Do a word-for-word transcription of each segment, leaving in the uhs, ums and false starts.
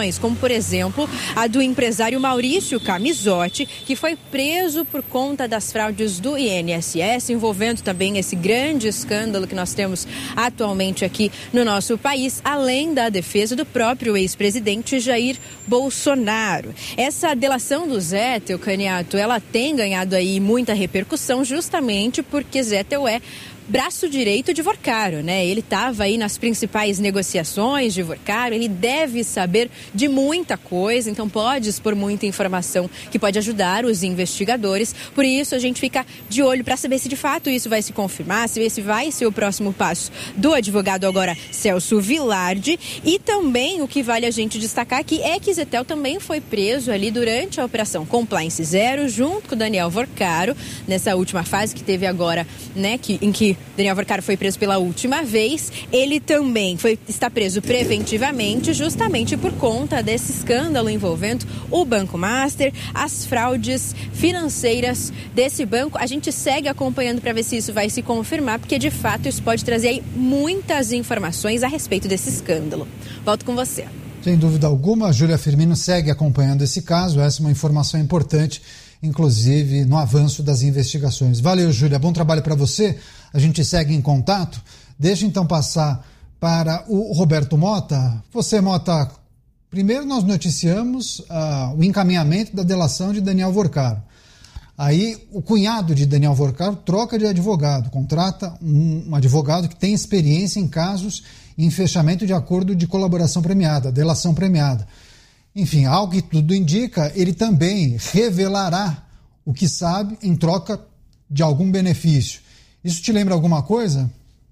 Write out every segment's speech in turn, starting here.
como, por exemplo, a do empresário Maurício Camisotti, que foi preso por conta das fraudes do I N S S, envolvendo também esse grande escândalo que nós temos atualmente aqui no nosso país, além da defesa do próprio ex-presidente Jair Bolsonaro. Essa delação do Zettel, Caniato, ela tem ganhado aí muita repercussão justamente porque Zettel é braço direito de Vorcaro, né? Ele estava aí nas principais negociações de Vorcaro, ele deve saber de muita coisa, então pode expor muita informação que pode ajudar os investigadores. Por isso a gente fica de olho para saber se de fato isso vai se confirmar, se esse vai ser o próximo passo do advogado agora Celso Vilardi. E também o que vale a gente destacar aqui é que Zettel também foi preso ali durante a operação Compliance Zero, junto com o Daniel Vorcaro, nessa última fase que teve agora, né, que, em que Daniel Vorcaro foi preso pela última vez. Ele também foi, está preso preventivamente, justamente por conta desse escândalo envolvendo o Banco Master, as fraudes financeiras desse banco. A gente segue acompanhando para ver se isso vai se confirmar, porque de fato isso pode trazer aí muitas informações a respeito desse escândalo. Volto com você. Sem dúvida alguma, a Júlia Firmino segue acompanhando esse caso. Essa é uma informação importante, inclusive no avanço das investigações. Valeu, Júlia, bom trabalho para você. A gente segue em contato. Deixa então passar para o Roberto Mota. Você, Mota, primeiro nós noticiamos uh, o encaminhamento da delação de Daniel Vorcaro. Aí o cunhado de Daniel Vorcaro troca de advogado, contrata um, um advogado que tem experiência em casos em fechamento de acordo de colaboração premiada, delação premiada. Enfim, ao que tudo indica, ele também revelará o que sabe em troca de algum benefício. Isso te lembra alguma coisa?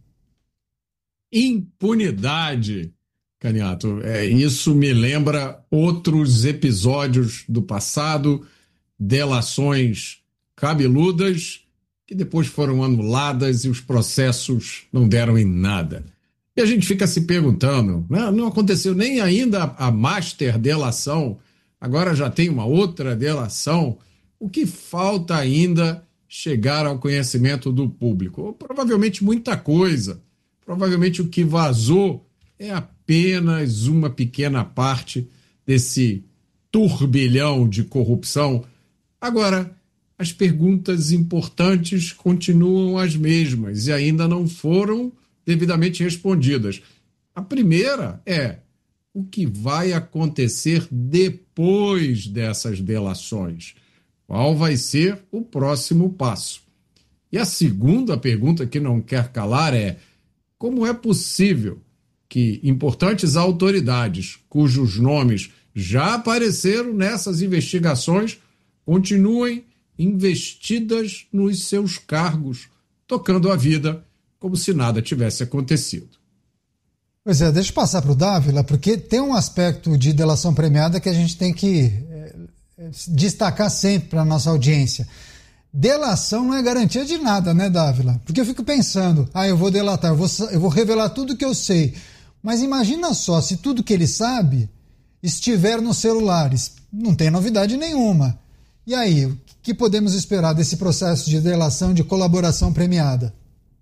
Impunidade, Caniato. É, isso me lembra outros episódios do passado, delações cabeludas, que depois foram anuladas e os processos não deram em nada. E a gente fica se perguntando, né? Não aconteceu nem ainda a master delação, agora já tem uma outra delação. O que falta ainda chegar ao conhecimento do público? Provavelmente muita coisa. Provavelmente o que vazou é apenas uma pequena parte desse turbilhão de corrupção. Agora, as perguntas importantes continuam as mesmas e ainda não foram devidamente respondidas. A primeira é: o que vai acontecer depois dessas delações? Qual vai ser o próximo passo? E a segunda pergunta que não quer calar é: como é possível que importantes autoridades, cujos nomes já apareceram nessas investigações, continuem investidas nos seus cargos, tocando a vida como se nada tivesse acontecido? Pois é, deixa eu passar para o Dávila, porque tem um aspecto de delação premiada que a gente tem que é, destacar sempre para a nossa audiência. Delação não é garantia de nada, né, Dávila? Porque eu fico pensando, ah, eu vou delatar, eu vou, eu vou revelar tudo que eu sei. Mas imagina só, se tudo que ele sabe estiver nos celulares, não tem novidade nenhuma. E aí, o que podemos esperar desse processo de delação de colaboração premiada?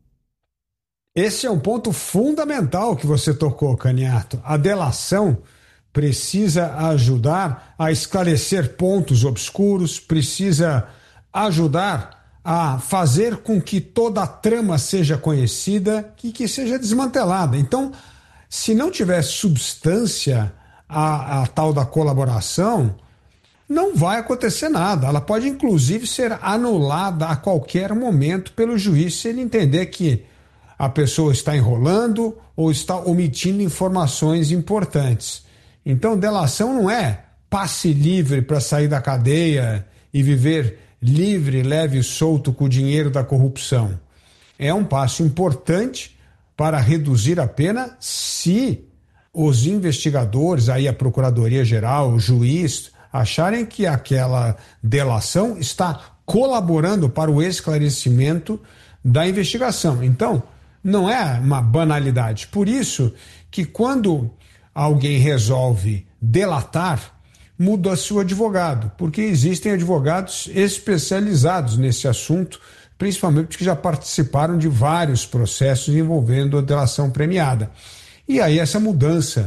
Esse é um ponto fundamental que você tocou, Caniato. A delação precisa ajudar a esclarecer pontos obscuros, precisa ajudar a fazer com que toda a trama seja conhecida e que seja desmantelada. Então, se não tiver substância a, a tal da colaboração, não vai acontecer nada. Ela pode, inclusive, ser anulada a qualquer momento pelo juiz se ele entender que a pessoa está enrolando ou está omitindo informações importantes. Então, delação não é passe livre para sair da cadeia e viver livre, leve e solto com o dinheiro da corrupção. É um passo importante para reduzir a pena se os investigadores, aí a Procuradoria-Geral, o juiz, acharem que aquela delação está colaborando para o esclarecimento da investigação. Então, não é uma banalidade. Por isso que quando alguém resolve delatar, muda-se o advogado, porque existem advogados especializados nesse assunto, principalmente que já participaram de vários processos envolvendo a delação premiada. E aí essa mudança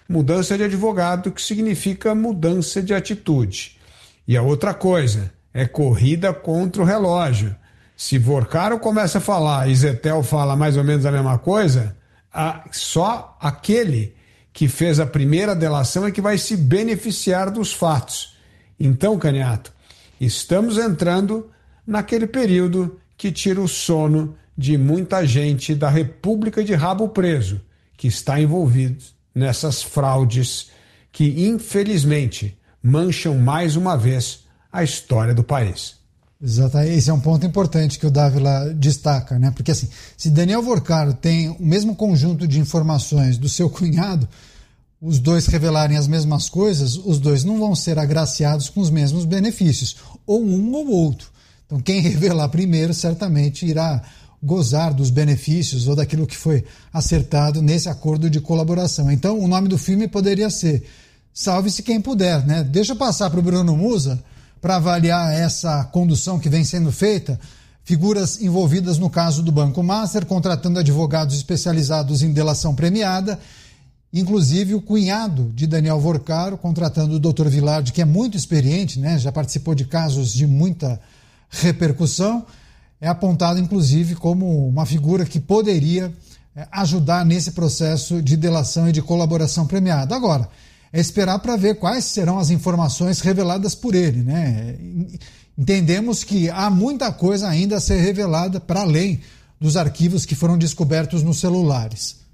mudança de advogado, que significa mudança de atitude. E a outra coisa é corrida contra o relógio. Se Vorcaro começa a falar e Zettel fala mais ou menos a mesma coisa, a, só aquele que fez a primeira delação é que vai se beneficiar dos fatos. Então, Caniato, estamos entrando naquele período que tira o sono de muita gente da República de Rabo Preso, que está envolvido nessas fraudes que, infelizmente, mancham mais uma vez a história do país. Exato, esse é um ponto importante que o Dávila destaca, né? Porque assim, se Daniel Vorcaro tem o mesmo conjunto de informações do seu cunhado, os dois revelarem as mesmas coisas, os dois não vão ser agraciados com os mesmos benefícios, ou um ou outro. Então quem revelar primeiro certamente irá gozar dos benefícios ou daquilo que foi acertado nesse acordo de colaboração. Então o nome do filme poderia ser Salve-se Quem Puder, né? Deixa eu passar para o Bruno Musa para avaliar essa condução que vem sendo feita, figuras envolvidas no caso do Banco Master, contratando advogados especializados em delação premiada, inclusive o cunhado de Daniel Vorcaro, contratando o doutor Vilardi, que é muito experiente, né? Já participou de casos de muita repercussão, é apontado inclusive como uma figura que poderia ajudar nesse processo de delação e de colaboração premiada. Agora, é esperar para ver quais serão as informações reveladas por ele, né? Entendemos que há muita coisa ainda a ser revelada para além dos arquivos que foram descobertos nos celulares.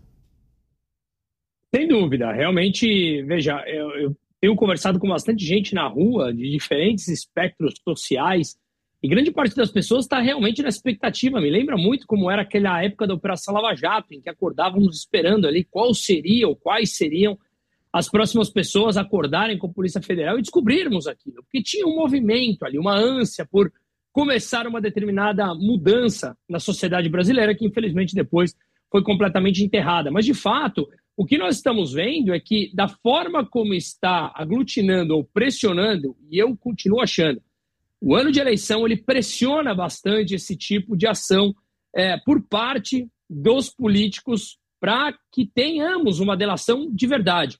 Sem dúvida, realmente, veja, eu, eu tenho conversado com bastante gente na rua, de diferentes espectros sociais, e grande parte das pessoas está realmente na expectativa. Me lembra muito como era aquela época da Operação Lava Jato, em que acordávamos esperando ali qual seria ou quais seriam as próximas pessoas acordarem com a Polícia Federal e descobrirmos aquilo. Porque tinha um movimento ali, uma ânsia por começar uma determinada mudança na sociedade brasileira, que infelizmente depois foi completamente enterrada. Mas, de fato, o que nós estamos vendo é que, da forma como está aglutinando ou pressionando, e eu continuo achando, o ano de eleição ele pressiona bastante esse tipo de ação é, por parte dos políticos para que tenhamos uma delação de verdade.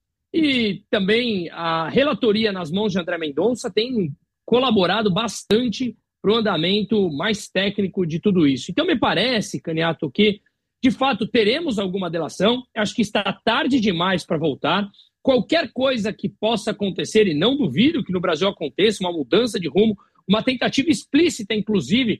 E também a relatoria nas mãos de André Mendonça tem colaborado bastante para o andamento mais técnico de tudo isso. Então, me parece, Caniato, que, de fato, teremos alguma delação. Acho que está tarde demais para voltar. Qualquer coisa que possa acontecer, e não duvido que no Brasil aconteça, uma mudança de rumo, uma tentativa explícita, inclusive,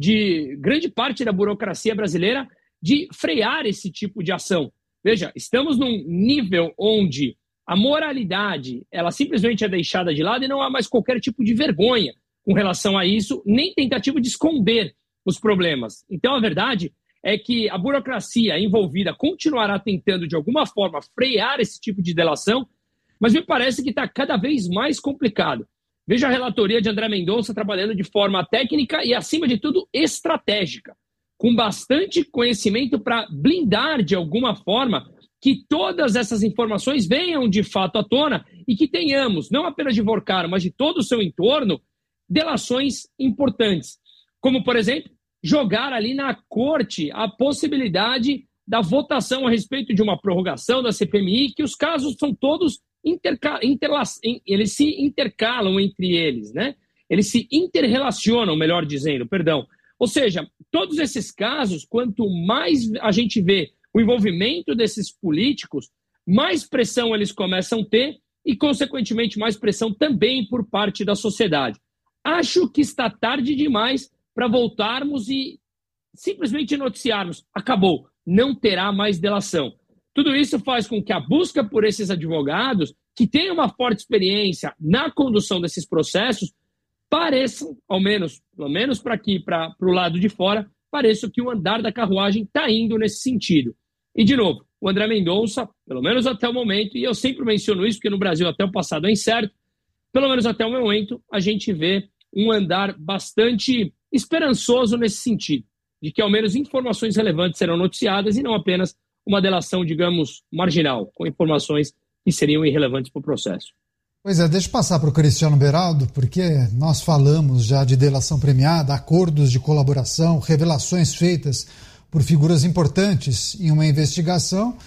de grande parte da burocracia brasileira de frear esse tipo de ação. Veja, estamos num nível onde a moralidade ela simplesmente é deixada de lado e não há mais qualquer tipo de vergonha com relação a isso, nem tentativa de esconder os problemas. Então, a verdade é que a burocracia envolvida continuará tentando, de alguma forma, frear esse tipo de delação, mas me parece que está cada vez mais complicado. Veja a relatoria de André Mendonça trabalhando de forma técnica e, acima de tudo, estratégica, com bastante conhecimento para blindar, de alguma forma, que todas essas informações venham de fato à tona e que tenhamos, não apenas de Vorcaro, mas de todo o seu entorno, delações importantes. Como, por exemplo, jogar ali na corte a possibilidade da votação a respeito de uma prorrogação da C P M I, que os casos são todos interca- interla- eles se intercalam entre eles, né? Eles se interrelacionam, melhor dizendo, perdão. Ou seja, todos esses casos, quanto mais a gente vê o envolvimento desses políticos, mais pressão eles começam a ter e, consequentemente, mais pressão também por parte da sociedade. Acho que está tarde demais para voltarmos e simplesmente noticiarmos. Acabou, não terá mais delação. Tudo isso faz com que a busca por esses advogados, que têm uma forte experiência na condução desses processos, pareçam, ao menos, pelo menos para aqui, para o lado de fora, pareça que o andar da carruagem está indo nesse sentido. E, de novo, o André Mendonça, pelo menos até o momento, e eu sempre menciono isso, porque no Brasil até o passado é incerto, pelo menos até o momento, a gente vê um andar bastante esperançoso nesse sentido, de que ao menos informações relevantes serão noticiadas e não apenas uma delação, digamos, marginal, com informações que seriam irrelevantes para o processo. Pois é, deixa eu passar para o Cristiano Beraldo, porque nós falamos já de delação premiada, acordos de colaboração, revelações feitas por figuras importantes em uma investigação,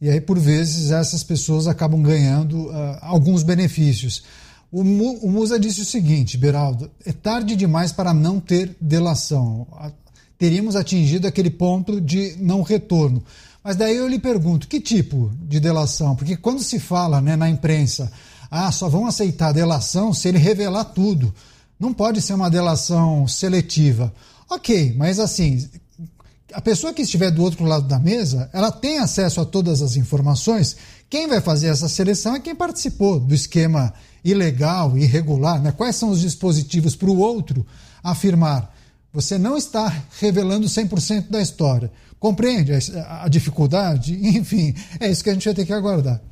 e aí, por vezes, essas pessoas acabam ganhando uh, alguns benefícios. O, o Musa disse o seguinte, Beraldo, é tarde demais para não ter delação. Teríamos atingido aquele ponto de não retorno. Mas daí eu lhe pergunto, que tipo de delação? Porque quando se fala, né, na imprensa, ah, só vão aceitar a delação se ele revelar tudo. Não pode ser uma delação seletiva. Ok, mas assim, a pessoa que estiver do outro lado da mesa, ela tem acesso a todas as informações. Quem vai fazer essa seleção é quem participou do esquema ilegal, irregular, né? Quais são os dispositivos para o outro afirmar? Você não está revelando cem por cento da história. Compreende a, a dificuldade? Enfim, é isso que a gente vai ter que aguardar.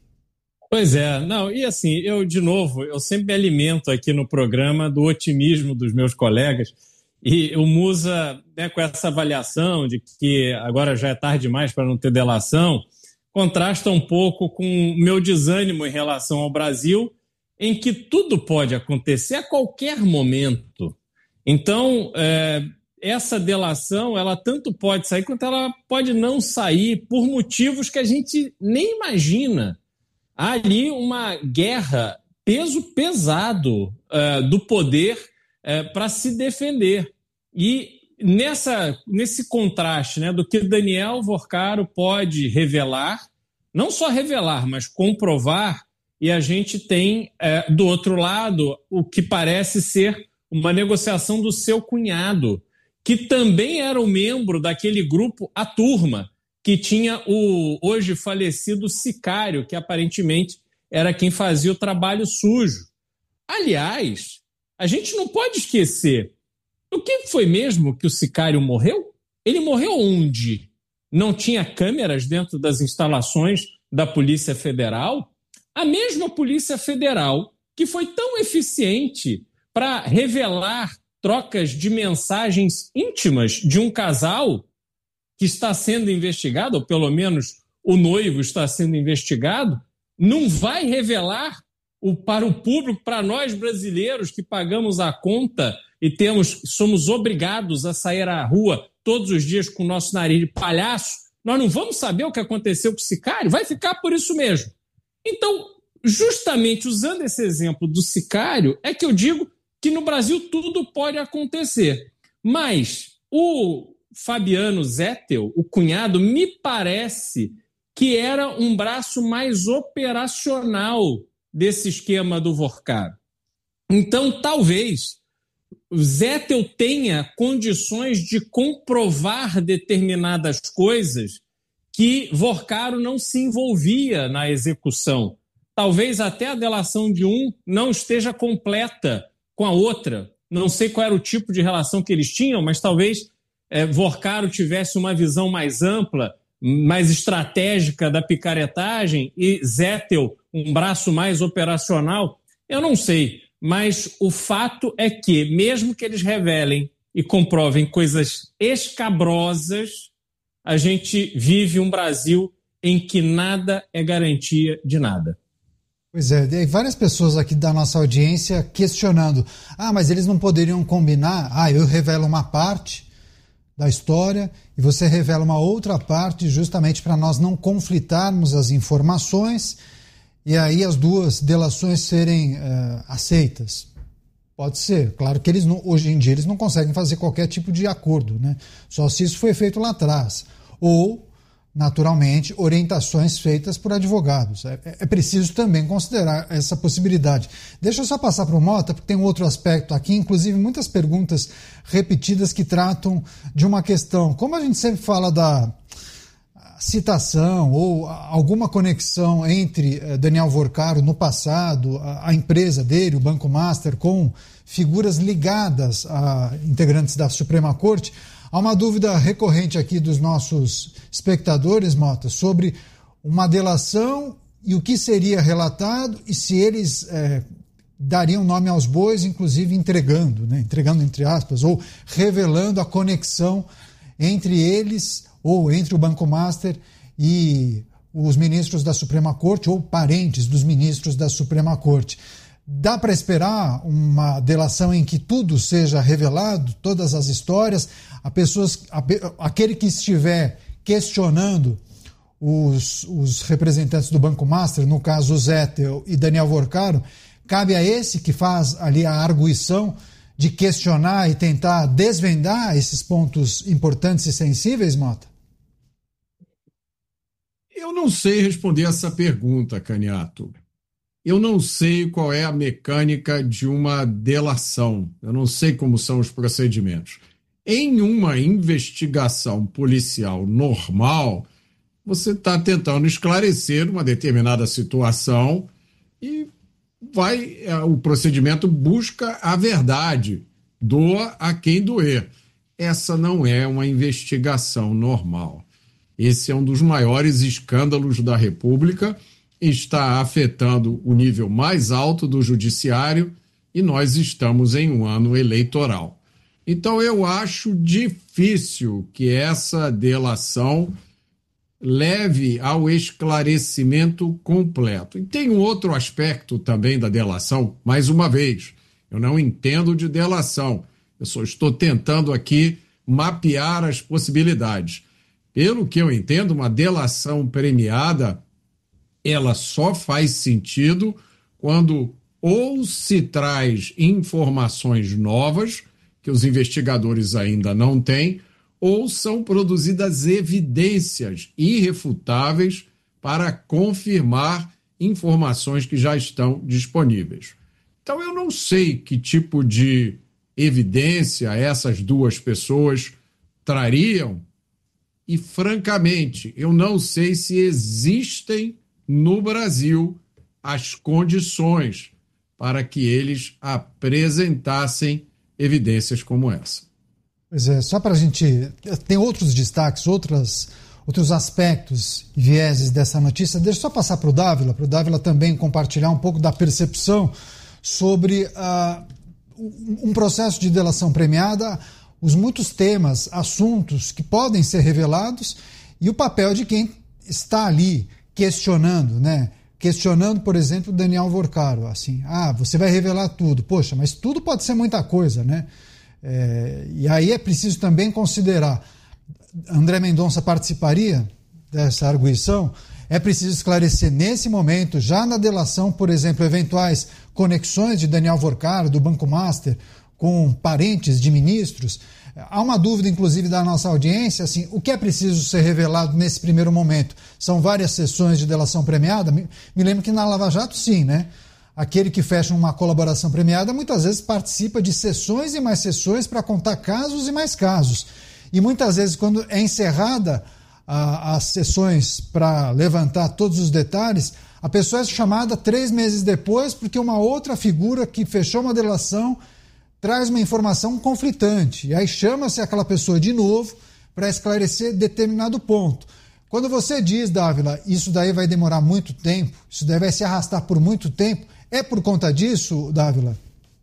Pois é, não, e assim, eu, de novo, eu sempre me alimento aqui no programa do otimismo dos meus colegas, e o Musa, né, com essa avaliação de que agora já é tarde demais para não ter delação, contrasta um pouco com o meu desânimo em relação ao Brasil, em que tudo pode acontecer a qualquer momento. Então, é, essa delação, ela tanto pode sair quanto ela pode não sair por motivos que a gente nem imagina. Há ali uma guerra, peso pesado uh, do poder uh, para se defender. E nessa, nesse contraste, né, do que Daniel Vorcaro pode revelar, não só revelar, mas comprovar, e a gente tem, uh, do outro lado, o que parece ser uma negociação do seu cunhado, que também era um membro daquele grupo, a Turma, que tinha o hoje falecido Sicário, que aparentemente era quem fazia o trabalho sujo. Aliás, a gente não pode esquecer, o que foi mesmo que o Sicário morreu? Ele morreu onde? Não tinha câmeras dentro das instalações da Polícia Federal? A mesma Polícia Federal que foi tão eficiente para revelar trocas de mensagens íntimas de um casal que está sendo investigado, ou pelo menos o noivo está sendo investigado, não vai revelar o, para o público, para nós brasileiros que pagamos a conta e temos, somos obrigados a sair à rua todos os dias com o nosso nariz de palhaço, nós não vamos saber o que aconteceu com o Sicário? Vai ficar por isso mesmo. Então, justamente usando esse exemplo do Sicário, é que eu digo que no Brasil tudo pode acontecer. Mas o Fabiano Zettel, o cunhado, me parece que era um braço mais operacional desse esquema do Vorcaro. Então, talvez o Zettel tenha condições de comprovar determinadas coisas que Vorcaro não se envolvia na execução. Talvez até a delação de um não esteja completa com a outra. Não sei qual era o tipo de relação que eles tinham, mas talvez é, Vorcaro tivesse uma visão mais ampla, mais estratégica da picaretagem e Zettel um braço mais operacional. Eu não sei, mas o fato é que, mesmo que eles revelem e comprovem coisas escabrosas, a gente vive um Brasil em que nada é garantia de nada. Pois é, e várias pessoas aqui da nossa audiência questionando, ah, mas eles não poderiam combinar, ah, eu revelo uma parte da história e você revela uma outra parte justamente para nós não conflitarmos as informações e aí as duas delações serem uh, aceitas. Pode ser, claro que eles não, hoje em dia eles não conseguem fazer qualquer tipo de acordo, né? Só se isso foi feito lá atrás. Ou, naturalmente, orientações feitas por advogados. É, é preciso também considerar essa possibilidade. Deixa eu só passar para o Mota, porque tem um outro aspecto aqui, inclusive muitas perguntas repetidas que tratam de uma questão. Como a gente sempre fala da citação ou alguma conexão entre Daniel Vorcaro no passado, a, a empresa dele, o Banco Master, com figuras ligadas a integrantes da Suprema Corte, há uma dúvida recorrente aqui dos nossos espectadores, Mota, sobre uma delação e o que seria relatado e se eles é, dariam nome aos bois, inclusive entregando, né, entregando entre aspas, ou revelando a conexão entre eles ou entre o Banco Master e os ministros da Suprema Corte ou parentes dos ministros da Suprema Corte. Dá para esperar uma delação em que tudo seja revelado, todas as histórias, a pessoas, a, aquele que estiver questionando os, os representantes do Banco Master, no caso o Zettel e Daniel Vorcaro, cabe a esse que faz ali a arguição de questionar e tentar desvendar esses pontos importantes e sensíveis, Mota? Eu não sei responder essa pergunta, Caniato. Eu não sei qual é a mecânica de uma delação. Eu não sei como são os procedimentos. Em uma investigação policial normal, você está tentando esclarecer uma determinada situação e vai, o procedimento busca a verdade, doa a quem doer. Essa não é uma investigação normal. Esse é um dos maiores escândalos da República, está afetando o nível mais alto do judiciário e nós estamos em um ano eleitoral. Então eu acho difícil que essa delação leve ao esclarecimento completo. E tem um outro aspecto também da delação, mais uma vez, eu não entendo de delação, eu só estou tentando aqui mapear as possibilidades. Pelo que eu entendo, uma delação premiada, ela só faz sentido quando ou se traz informações novas, que os investigadores ainda não têm, ou são produzidas evidências irrefutáveis para confirmar informações que já estão disponíveis. Então, eu não sei que tipo de evidência essas duas pessoas trariam e, francamente, eu não sei se existem no Brasil as condições para que eles apresentassem evidências como essa. Pois é, só para a gente... Tem outros destaques, outras, outros aspectos e vieses dessa notícia. Deixa eu só passar para o Dávila, para o Dávila também compartilhar um pouco da percepção sobre uh, um processo de delação premiada, os muitos temas, assuntos que podem ser revelados e o papel de quem está ali questionando, né? Questionando, por exemplo, Daniel Vorcaro, assim, ah, você vai revelar tudo. Poxa, mas tudo pode ser muita coisa, né? É, e aí é preciso também considerar, André Mendonça participaria dessa arguição? É preciso esclarecer nesse momento, já na delação, por exemplo, eventuais conexões de Daniel Vorcaro, do Banco Master, com parentes de ministros. Há uma dúvida, inclusive, da nossa audiência, assim, o que é preciso ser revelado nesse primeiro momento? São várias sessões de delação premiada? Me, me lembro que na Lava Jato, sim, né? Aquele que fecha uma colaboração premiada muitas vezes participa de sessões e mais sessões para contar casos e mais casos. E muitas vezes, quando é encerrada a, as sessões para levantar todos os detalhes, a pessoa é chamada três meses depois porque uma outra figura que fechou uma delação traz uma informação conflitante. E aí chama-se aquela pessoa de novo para esclarecer determinado ponto. Quando você diz, Dávila, isso daí vai demorar muito tempo, isso daí vai se arrastar por muito tempo, é por conta disso, Dávila?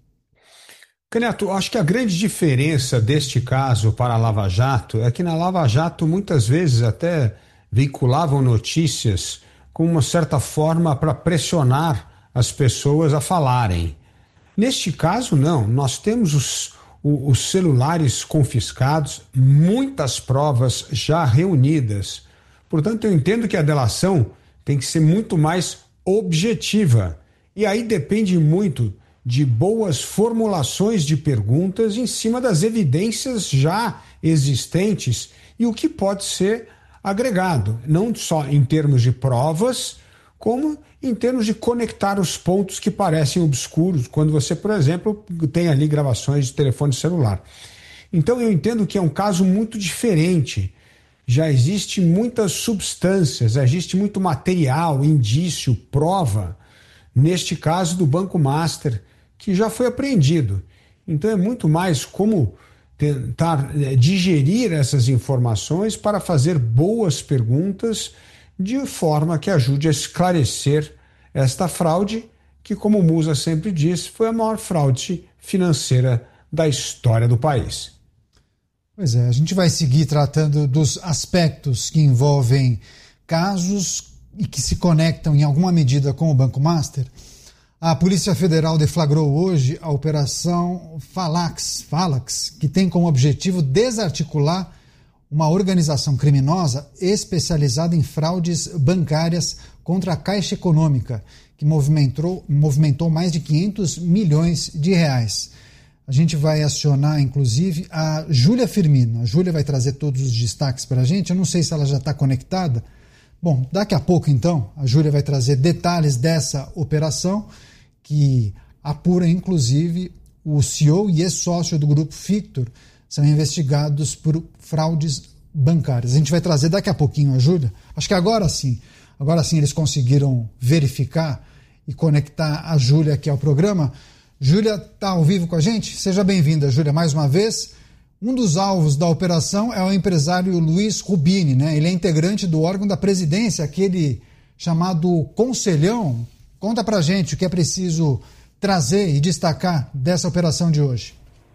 Caniato, acho que a grande diferença deste caso para a Lava Jato é que na Lava Jato muitas vezes até veiculavam notícias com uma certa forma para pressionar as pessoas a falarem. Neste caso, não. Nós temos os, os celulares confiscados, muitas provas já reunidas. Portanto, eu entendo que a delação tem que ser muito mais objetiva. E aí depende muito de boas formulações de perguntas em cima das evidências já existentes e o que pode ser agregado, não só em termos de provas, como em termos de conectar os pontos que parecem obscuros, quando você, por exemplo, tem ali gravações de telefone celular. Então eu entendo que é um caso muito diferente. Já existe muitas substâncias, existe muito material, indício, prova, neste caso do Banco Master, que já foi apreendido. Então é muito mais como tentar digerir essas informações para fazer boas perguntas de forma que ajude a esclarecer esta fraude, que, como o Musa sempre diz, foi a maior fraude financeira da história do país. Pois é, a gente vai seguir tratando dos aspectos que envolvem casos e que se conectam em alguma medida com o Banco Master. A Polícia Federal deflagrou hoje a Operação Falax, Falax, que tem como objetivo desarticular uma organização criminosa especializada em fraudes bancárias contra a Caixa Econômica, que movimentou, movimentou mais de quinhentos milhões de reais. A gente vai acionar, inclusive, a Júlia Firmino. A Júlia vai trazer todos os destaques para a gente. Eu não sei se ela já está conectada. Bom, daqui a pouco, então, a Júlia vai trazer detalhes dessa operação, que apura, inclusive, o C E O e ex-sócio do Grupo Fictor são investigados por fraudes bancárias. A gente vai trazer daqui a pouquinho a Júlia. Acho que agora sim, agora sim eles conseguiram verificar e conectar a Júlia aqui ao programa. Júlia está ao vivo com a gente? Seja bem-vinda, Júlia, mais uma vez. Um dos alvos da operação é o empresário Luiz Rubini, né? Ele é integrante do órgão da presidência, aquele chamado Conselhão. Conta pra gente o que é preciso trazer e destacar dessa operação de hoje.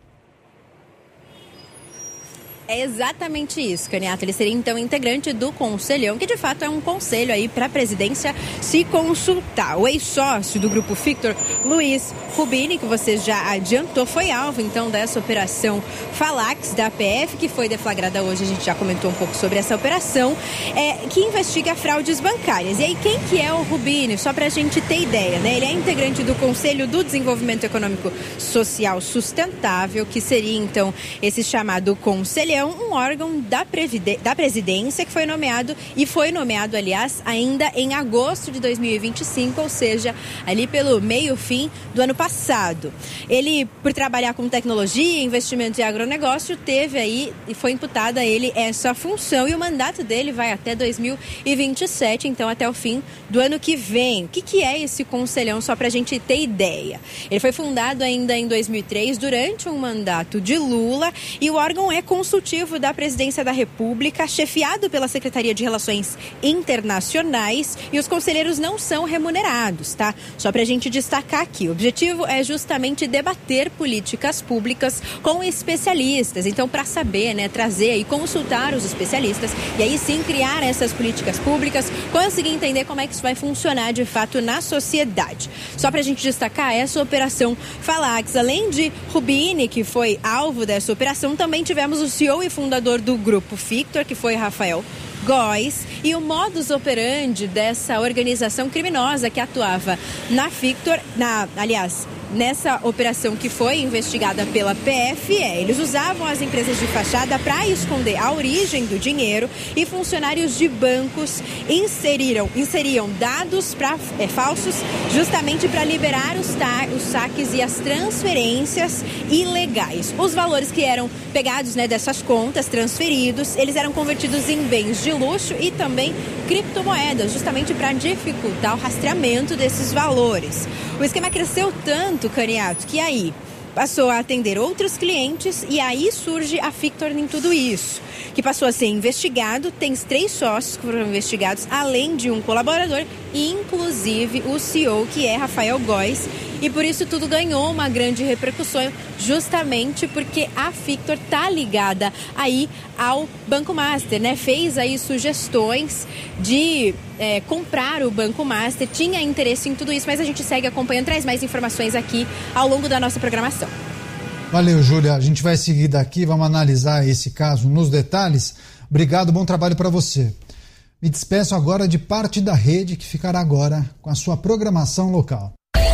É exatamente isso, Caniato. Ele seria, então, integrante do Conselhão, que de fato é um conselho aí para a presidência se consultar. O ex-sócio do Grupo Fictor, Luiz Rubini, que você já adiantou, foi alvo, então, dessa operação Falax da P F, que foi deflagrada hoje. A gente já comentou um pouco sobre essa operação, é, que investiga fraudes bancárias. E aí, quem que é o Rubini? Só para a gente ter ideia, né? Ele é integrante do Conselho do Desenvolvimento Econômico Social Sustentável, que seria, então, esse chamado Conselhão, um órgão da, da presidência que foi nomeado, e foi nomeado, aliás, ainda em agosto de dois mil e vinte e cinco, ou seja, ali pelo meio-fim do ano passado. Ele, por trabalhar com tecnologia, investimento e agronegócio, teve aí e foi imputada a ele essa função, e o mandato dele vai até dois mil e vinte e sete, então até o fim do ano que vem. O que, que é esse Conselhão, só para a gente ter ideia? Ele foi fundado ainda em dois mil e três, durante um mandato de Lula, e o órgão é consultivo da Presidência da República, chefiado pela Secretaria de Relações Internacionais, e os conselheiros não são remunerados, tá? Só pra gente destacar aqui, o objetivo é justamente debater políticas públicas com especialistas, então para saber, né, trazer e consultar os especialistas, e aí sim criar essas políticas públicas, conseguir entender como é que isso vai funcionar de fato na sociedade. Só pra gente destacar essa operação Falax, além de Rubini, que foi alvo dessa operação, também tivemos o C E O e fundador do Grupo Fictor, que foi Rafael Góes, e o modus operandi dessa organização criminosa que atuava na Fictor, na, aliás, nessa operação que foi investigada pela P F, é, eles usavam as empresas de fachada para esconder a origem do dinheiro, e funcionários de bancos inseriram, inseriam dados pra, é, falsos justamente para liberar os, ta, os saques e as transferências ilegais. Os valores que eram pegados, né, dessas contas, transferidos, eles eram convertidos em bens de luxo e também criptomoedas, justamente para dificultar o rastreamento desses valores. O esquema cresceu tanto, Caniato, que aí passou a atender outros clientes, e aí surge a Fictor em tudo isso, que passou a ser investigado. Tem três sócios que foram investigados, além de um colaborador, e inclusive o C E O, que é Rafael Góes, e por isso tudo ganhou uma grande repercussão, justamente porque a Fictor tá ligada aí ao Banco Master, né? Fez aí sugestões de é, comprar o Banco Master, tinha interesse em tudo isso, mas a gente segue acompanhando, traz mais informações aqui ao longo da nossa programação. Valeu, Júlia. A gente vai seguir daqui, vamos analisar esse caso nos detalhes. Obrigado, bom trabalho para você. Me despeço agora de parte da rede, que ficará agora com a sua programação local.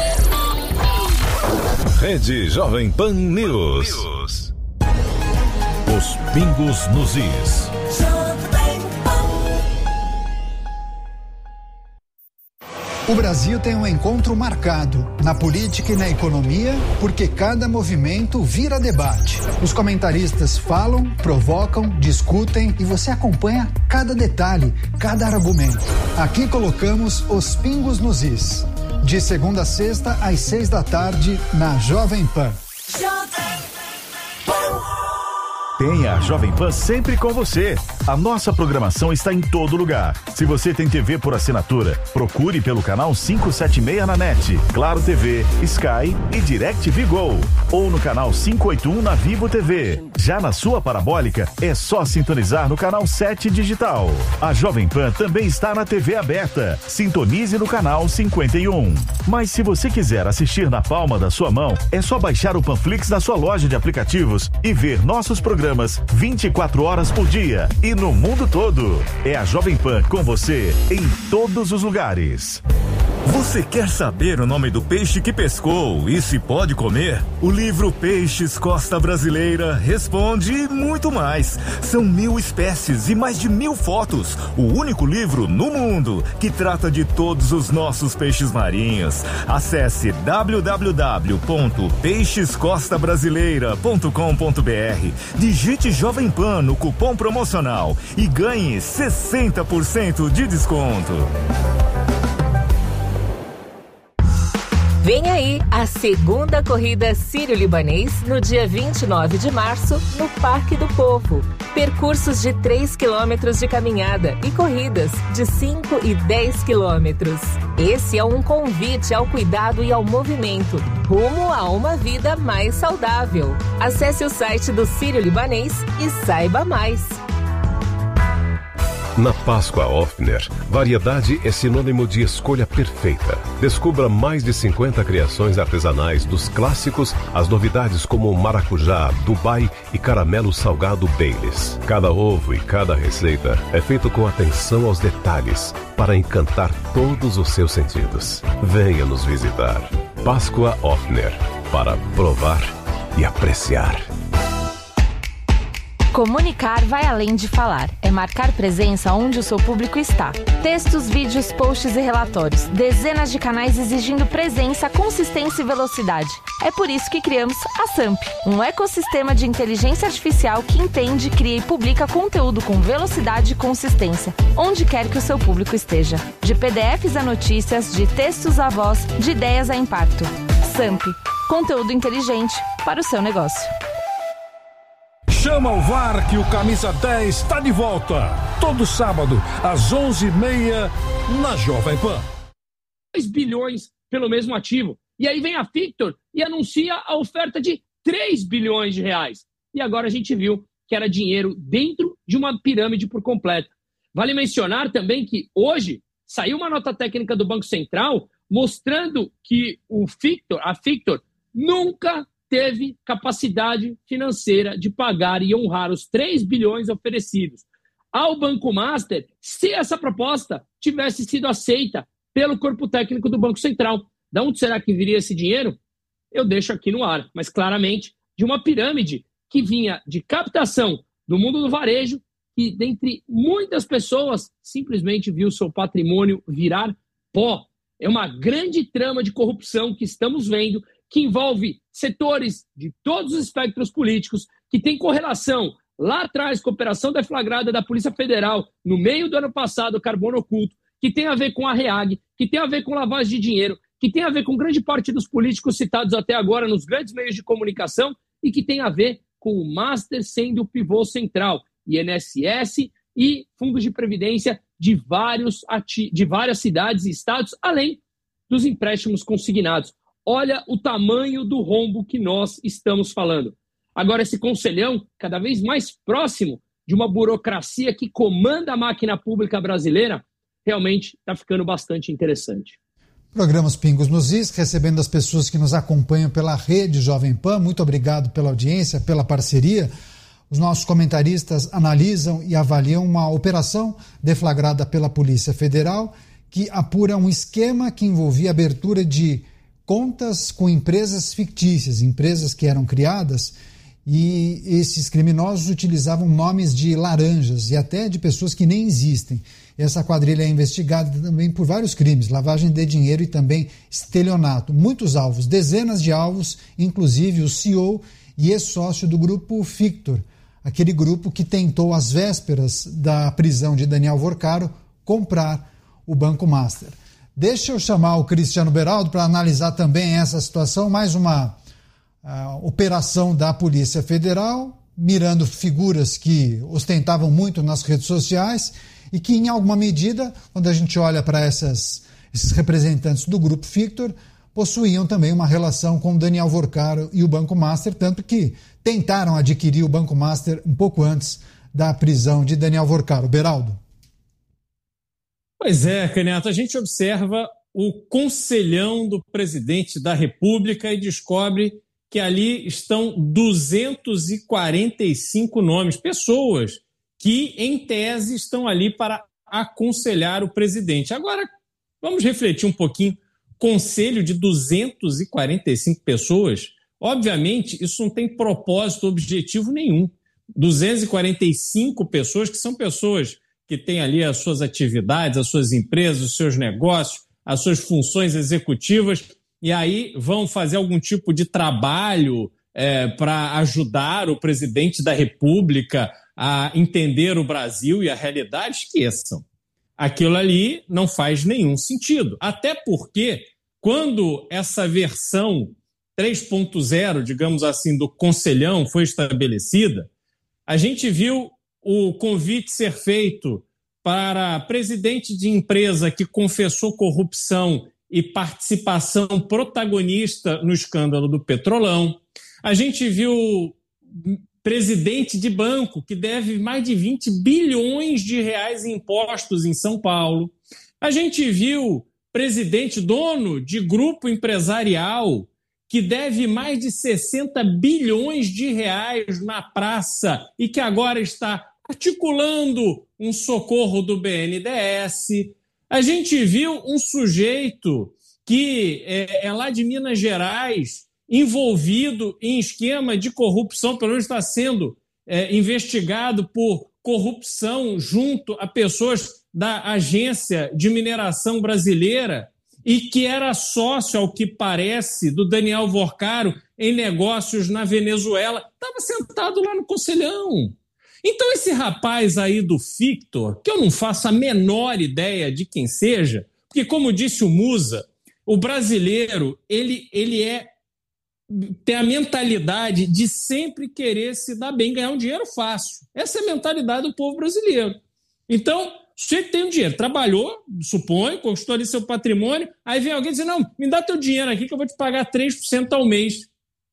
Rede Jovem Pan News. News. Os pingos nos is. O Brasil tem um encontro marcado na política e na economia, porque cada movimento vira debate. Os comentaristas falam, provocam, discutem e você acompanha cada detalhe, cada argumento. Aqui colocamos os pingos nos is. De segunda a sexta, às seis da tarde, na Jovem Pan. Tenha a Jovem Pan sempre com você. A nossa programação está em todo lugar. Se você tem T V por assinatura, procure pelo canal quinhentos e setenta e seis na NET, Claro T V, Sky e DirecTV Go. Ou no canal quinhentos e oitenta e um na Vivo T V. Já na sua parabólica, é só sintonizar no canal sete digital. A Jovem Pan também está na T V aberta. Sintonize no canal cinquenta e um. Mas se você quiser assistir na palma da sua mão, é só baixar o Panflix na sua loja de aplicativos e ver nossos programas vinte e quatro horas por dia e no mundo todo. É a Jovem Pan com você em todos os lugares. Você quer saber o nome do peixe que pescou e se pode comer? O livro Peixes Costa Brasileira responde e muito mais. São mil espécies e mais de mil fotos. O único livro no mundo que trata de todos os nossos peixes marinhos. Acesse w w w ponto peixes costa brasileira ponto com ponto b r. Digite Jovem Pan no cupom promocional e ganhe sessenta por cento de desconto. Vem aí a segunda corrida Sírio-Libanês no dia vinte e nove de março no Parque do Povo. Percursos de três quilômetros de caminhada e corridas de cinco e dez quilômetros. Esse é um convite ao cuidado e ao movimento, rumo a uma vida mais saudável. Acesse o site do Sírio-Libanês e saiba mais. Na Páscoa Offner, variedade é sinônimo de escolha perfeita. Descubra mais de cinquenta criações artesanais, dos clássicos às novidades como maracujá, Dubai e caramelo salgado Baileys. Cada ovo e cada receita é feito com atenção aos detalhes para encantar todos os seus sentidos. Venha nos visitar. Páscoa Offner, para provar e apreciar. Comunicar vai além de falar. É marcar presença onde o seu público está. Textos, vídeos, posts e relatórios. Dezenas de canais exigindo presença, consistência e velocidade. É por isso que criamos a Samp, um ecossistema de inteligência artificial que entende, cria e publica conteúdo com velocidade e consistência, onde quer que o seu público esteja. De P D Fs a notícias, de textos a voz, de ideias a impacto. Samp, conteúdo inteligente para o seu negócio. Chama o V A R que o Camisa dez está de volta. Todo sábado, às onze e meia, na Jovem Pan. dois bilhões pelo mesmo ativo. E aí vem a Fictor e anuncia a oferta de três bilhões de reais. E agora a gente viu que era dinheiro dentro de uma pirâmide por completo. Vale mencionar também que hoje saiu uma nota técnica do Banco Central mostrando que o Fictor, a Fictor nunca teve capacidade financeira de pagar e honrar os três bilhões oferecidos ao Banco Master se essa proposta tivesse sido aceita pelo corpo técnico do Banco Central. De onde será que viria esse dinheiro? Eu deixo aqui no ar, mas claramente de uma pirâmide que vinha de captação do mundo do varejo e, dentre muitas pessoas, simplesmente viu seu patrimônio virar pó. É uma grande trama de corrupção que estamos vendo, que envolve setores de todos os espectros políticos, que tem correlação lá atrás com a operação deflagrada da Polícia Federal no meio do ano passado, Carbono Oculto, que tem a ver com a REAG, que tem a ver com lavagem de dinheiro, que tem a ver com grande parte dos políticos citados até agora nos grandes meios de comunicação e que tem a ver com o Master sendo o pivô central, I N S S e fundos de previdência de, vários ati- de várias cidades e estados, além dos empréstimos consignados. Olha o tamanho do rombo que nós estamos falando. Agora, esse conselhão, cada vez mais próximo de uma burocracia que comanda a máquina pública brasileira, realmente está ficando bastante interessante. Programas Pingos nos Is, recebendo as pessoas que nos acompanham pela rede Jovem Pan. Muito obrigado pela audiência, pela parceria. Os nossos comentaristas analisam e avaliam uma operação deflagrada pela Polícia Federal que apura um esquema que envolvia a abertura de contas com empresas fictícias, empresas que eram criadas, e esses criminosos utilizavam nomes de laranjas e até de pessoas que nem existem. Essa quadrilha é investigada também por vários crimes, lavagem de dinheiro e também estelionato. Muitos alvos, dezenas de alvos, inclusive o C E O e ex-sócio do grupo Fictor, aquele grupo que tentou, às vésperas da prisão de Daniel Vorcaro, comprar o Banco Master. Deixa eu chamar o Cristiano Beraldo para analisar também essa situação, mais uma uh, operação da Polícia Federal, mirando figuras que ostentavam muito nas redes sociais e que, em alguma medida, quando a gente olha para essas, esses representantes do Grupo Fictor, possuíam também uma relação com o Daniel Vorcaro e o Banco Master, tanto que tentaram adquirir o Banco Master um pouco antes da prisão de Daniel Vorcaro. Beraldo. Pois é, Caniato, a gente observa o conselhão do presidente da República e descobre que ali estão duzentos e quarenta e cinco nomes, pessoas que, em tese, estão ali para aconselhar o presidente. Agora, vamos refletir um pouquinho. Conselho de duzentos e quarenta e cinco pessoas, obviamente, isso não tem propósito, objetivo nenhum. duzentas e quarenta e cinco pessoas que são pessoas que têm ali as suas atividades, as suas empresas, os seus negócios, as suas funções executivas, e aí vão fazer algum tipo de trabalho é, para ajudar o presidente da República a entender o Brasil e a realidade. Esqueçam. Aquilo ali não faz nenhum sentido. Até porque, quando essa versão três ponto zero, digamos assim, do Conselhão foi estabelecida, a gente viu o convite ser feito para presidente de empresa que confessou corrupção e participação protagonista no escândalo do Petrolão. A gente viu presidente de banco que deve mais de vinte bilhões de reais em impostos em São Paulo. A gente viu presidente, dono de grupo empresarial que deve mais de sessenta bilhões de reais na praça e que agora está articulando um socorro do B N D E S. A gente viu um sujeito que é, é lá de Minas Gerais, envolvido em esquema de corrupção, pelo menos está sendo é, investigado por corrupção junto a pessoas da Agência de Mineração Brasileira e que era sócio, ao que parece, do Daniel Vorcaro em negócios na Venezuela, estava sentado lá no Conselhão. Então esse rapaz aí do Fictor, que eu não faço a menor ideia de quem seja, porque como disse o Musa, o brasileiro ele, ele é, tem a mentalidade de sempre querer se dar bem, ganhar um dinheiro fácil. Essa é a mentalidade do povo brasileiro. Então, o sujeito tem um dinheiro, trabalhou, supõe, conquistou ali seu patrimônio, aí vem alguém e diz, não, me dá teu dinheiro aqui que eu vou te pagar três por cento ao mês.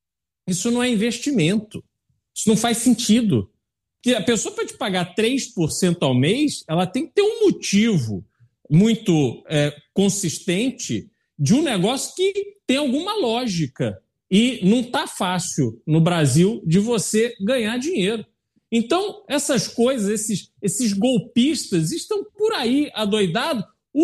Isso não é investimento. Isso não faz sentido. Porque a pessoa para te pagar três por cento ao mês, ela tem que ter um motivo muito é, consistente de um negócio que tem alguma lógica. E não está fácil no Brasil de você ganhar dinheiro. Então, essas coisas, esses, esses golpistas estão por aí adoidados,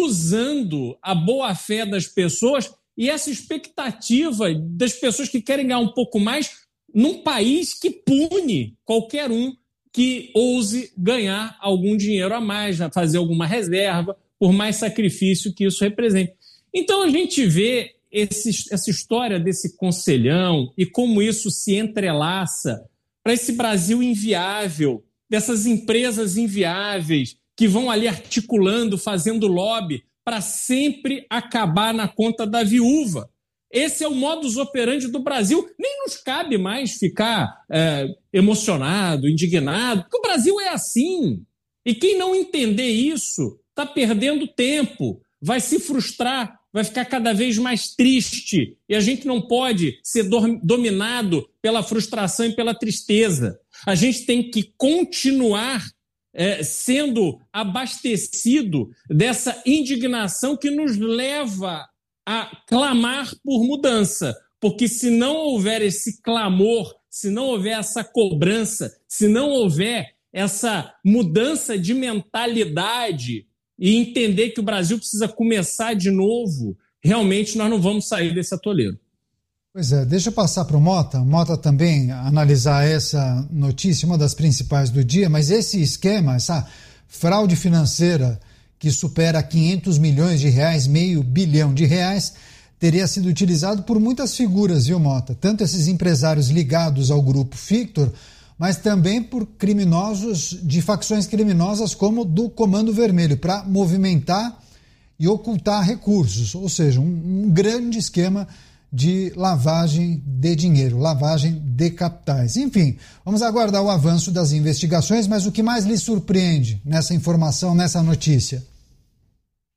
usando a boa-fé das pessoas e essa expectativa das pessoas que querem ganhar um pouco mais num país que pune qualquer um que ouse ganhar algum dinheiro a mais, fazer alguma reserva, por mais sacrifício que isso represente. Então, a gente vê esse, essa história desse conselhão e como isso se entrelaça para esse Brasil inviável, dessas empresas inviáveis que vão ali articulando, fazendo lobby para sempre acabar na conta da viúva. Esse é o modus operandi do Brasil. Nem nos cabe mais ficar é, emocionado, indignado, porque o Brasil é assim. E quem não entender isso está perdendo tempo, vai se frustrar, vai ficar cada vez mais triste. E a gente não pode ser dominado pela frustração e pela tristeza. A gente tem que continuar é, sendo abastecido dessa indignação que nos leva a clamar por mudança. Porque se não houver esse clamor, se não houver essa cobrança, se não houver essa mudança de mentalidade e entender que o Brasil precisa começar de novo, realmente nós não vamos sair desse atoleiro. Pois é, deixa eu passar para o Mota, Mota também analisar essa notícia, uma das principais do dia, mas esse esquema, essa fraude financeira que supera quinhentos milhões de reais, meio bilhão de reais, teria sido utilizado por muitas figuras, viu, Mota? Tanto esses empresários ligados ao grupo Fictor, mas também por criminosos de facções criminosas como do Comando Vermelho, para movimentar e ocultar recursos, ou seja, um, um grande esquema de lavagem de dinheiro, lavagem de capitais. Enfim, vamos aguardar o avanço das investigações, mas o que mais lhe surpreende nessa informação, nessa notícia?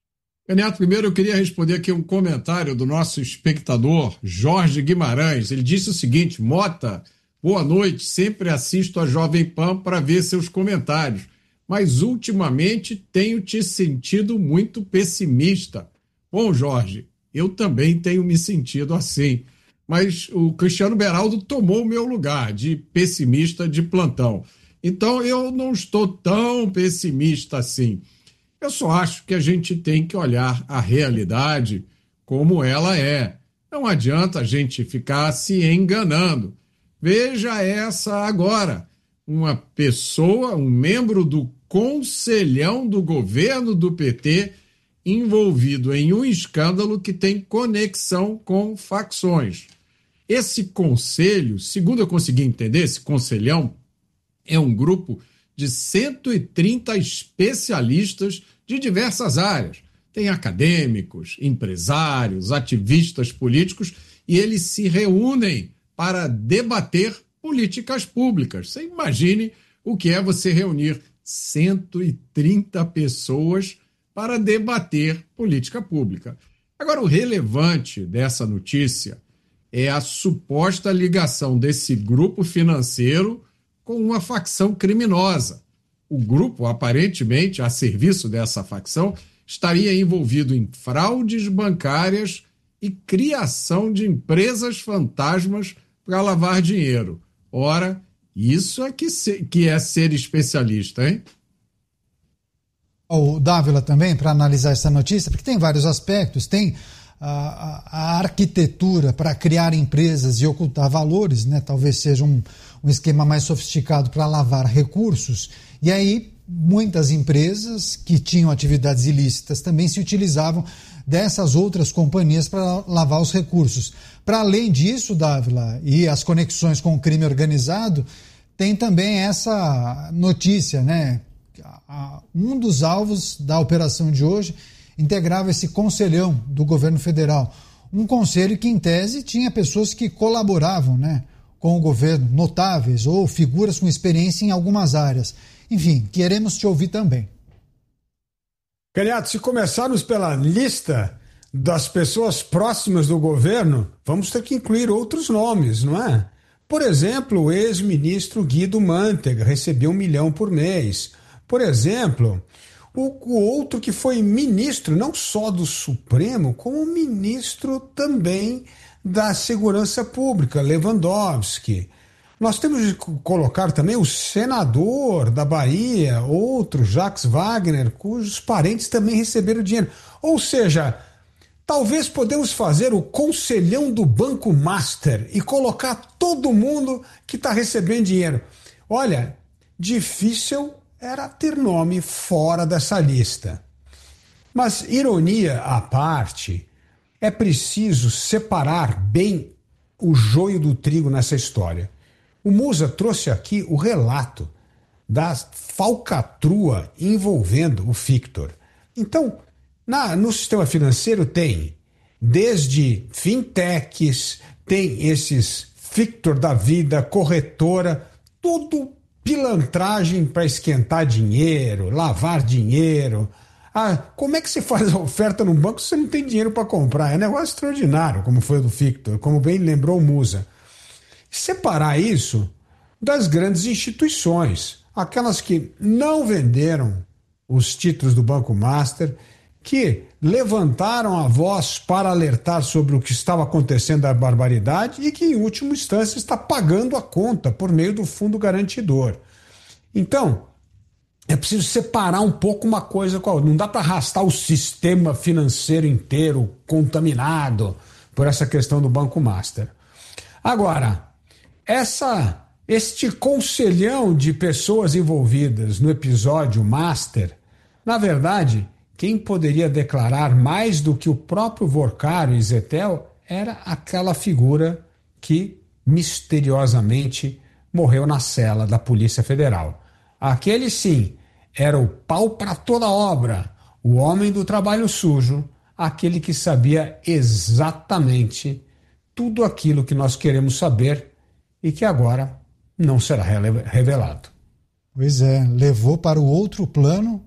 Caniato, primeiro eu queria responder aqui um comentário do nosso espectador, Jorge Guimarães. Ele disse o seguinte: Mota, boa noite, sempre assisto a Jovem Pan para ver seus comentários, mas ultimamente tenho te sentido muito pessimista. Bom, Jorge, eu também tenho me sentido assim, mas o Cristiano Beraldo tomou o meu lugar de pessimista de plantão. Então eu não estou tão pessimista assim. Eu só acho que a gente tem que olhar a realidade como ela é. Não adianta a gente ficar se enganando. Veja essa agora. Uma pessoa, um membro do conselhão do governo do P T, envolvido em um escândalo que tem conexão com facções. Esse conselho, segundo eu consegui entender, esse conselhão é um grupo de cento e trinta especialistas de diversas áreas. Tem acadêmicos, empresários, ativistas políticos, e eles se reúnem para debater políticas públicas. Você imagine o que é você reunir cento e trinta pessoas para debater política pública. Agora, o relevante dessa notícia é a suposta ligação desse grupo financeiro com uma facção criminosa. O grupo, aparentemente, a serviço dessa facção, estaria envolvido em fraudes bancárias e criação de empresas fantasmas para lavar dinheiro. Ora, isso é que, se, que é ser especialista, hein? O Dávila também, para analisar essa notícia, porque tem vários aspectos, tem a, a, a arquitetura para criar empresas e ocultar valores, né? Talvez seja um, um esquema mais sofisticado para lavar recursos, e aí muitas empresas que tinham atividades ilícitas também se utilizavam dessas outras companhias para lavar os recursos. Para além disso, Dávila, e as conexões com o crime organizado, tem também essa notícia, né? Um dos alvos da operação de hoje integrava esse conselhão do governo federal. Um conselho que, em tese, tinha pessoas que colaboravam, né, com o governo, notáveis ou figuras com experiência em algumas áreas. Enfim, queremos te ouvir também. Caniato, se começarmos pela lista das pessoas próximas do governo, vamos ter que incluir outros nomes, não é? Por exemplo, o ex-ministro Guido Mantega recebeu um milhão por mês. Por exemplo, o, o outro que foi ministro, não só do Supremo, como ministro também da Segurança Pública, Lewandowski. Nós temos de colocar também o senador da Bahia, outro, Jacques Wagner, cujos parentes também receberam dinheiro. Ou seja, talvez podemos fazer o conselhão do Banco Master e colocar todo mundo que está recebendo dinheiro. Olha, difícil era ter nome fora dessa lista. Mas, ironia à parte, é preciso separar bem o joio do trigo nessa história. O Musa trouxe aqui o relato da falcatrua envolvendo o Fictor. Então, na, no sistema financeiro tem desde fintechs, tem esses Fictor da vida, corretora, tudo pilantragem para esquentar dinheiro, lavar dinheiro. Ah, como é que você faz a oferta no banco se você não tem dinheiro para comprar? É um negócio extraordinário, como foi o do Fictor, como bem lembrou o Musa. Separar isso das grandes instituições, aquelas que não venderam os títulos do Banco Master, que levantaram a voz para alertar sobre o que estava acontecendo da barbaridade e que, em última instância, está pagando a conta por meio do fundo garantidor. Então, é preciso separar um pouco uma coisa com a outra. Não dá para arrastar o sistema financeiro inteiro contaminado por essa questão do Banco Master. Agora, essa, este conselhão de pessoas envolvidas no episódio Master, na verdade, quem poderia declarar mais do que o próprio Vorcaro e Zetel era aquela figura que misteriosamente morreu na cela da Polícia Federal. Aquele sim era o pau para toda obra, o homem do trabalho sujo, aquele que sabia exatamente tudo aquilo que nós queremos saber e que agora não será revelado. Pois é, levou para o outro plano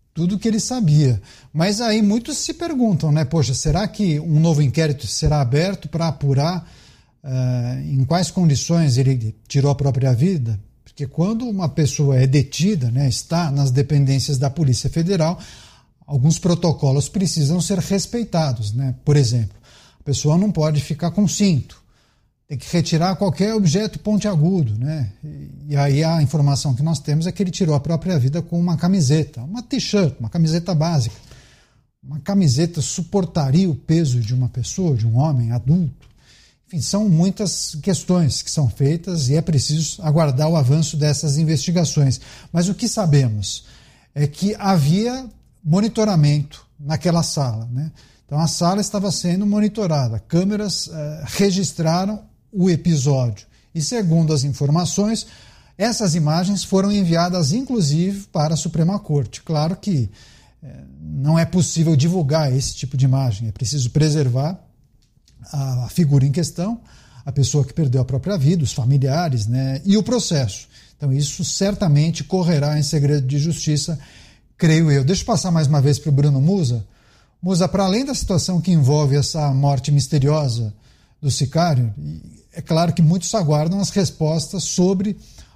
tudo que ele sabia. Mas aí muitos se perguntam, né? Poxa, será que um novo inquérito será aberto para apurar uh, em quais condições ele tirou a própria vida? Porque quando uma pessoa é detida, né, está nas dependências da Polícia Federal, alguns protocolos precisam ser respeitados, né? Por exemplo, a pessoa não pode ficar com cinto, tem que retirar qualquer objeto pontiagudo, né? E aí a informação que nós temos é que ele tirou a própria vida com uma camiseta, uma t-shirt, uma camiseta básica. Uma camiseta suportaria o peso de uma pessoa, de um homem adulto? Enfim, são muitas questões que são feitas e é preciso aguardar o avanço dessas investigações. Mas o que sabemos é que havia monitoramento naquela sala, né? Então a sala estava sendo monitorada, câmeras eh, registraram o episódio e, segundo as informações, essas imagens foram enviadas inclusive para a Suprema Corte. Claro que eh, não é possível divulgar esse tipo de imagem, é preciso preservar a, a figura em questão, a pessoa que perdeu a própria vida, os familiares, né, e o processo. Então isso certamente correrá em segredo de justiça, creio eu. Deixa eu passar mais uma vez para o Bruno Musa. Musa, para além da situação que envolve essa morte misteriosa do sicário, é claro que muitos aguardam as respostas sobre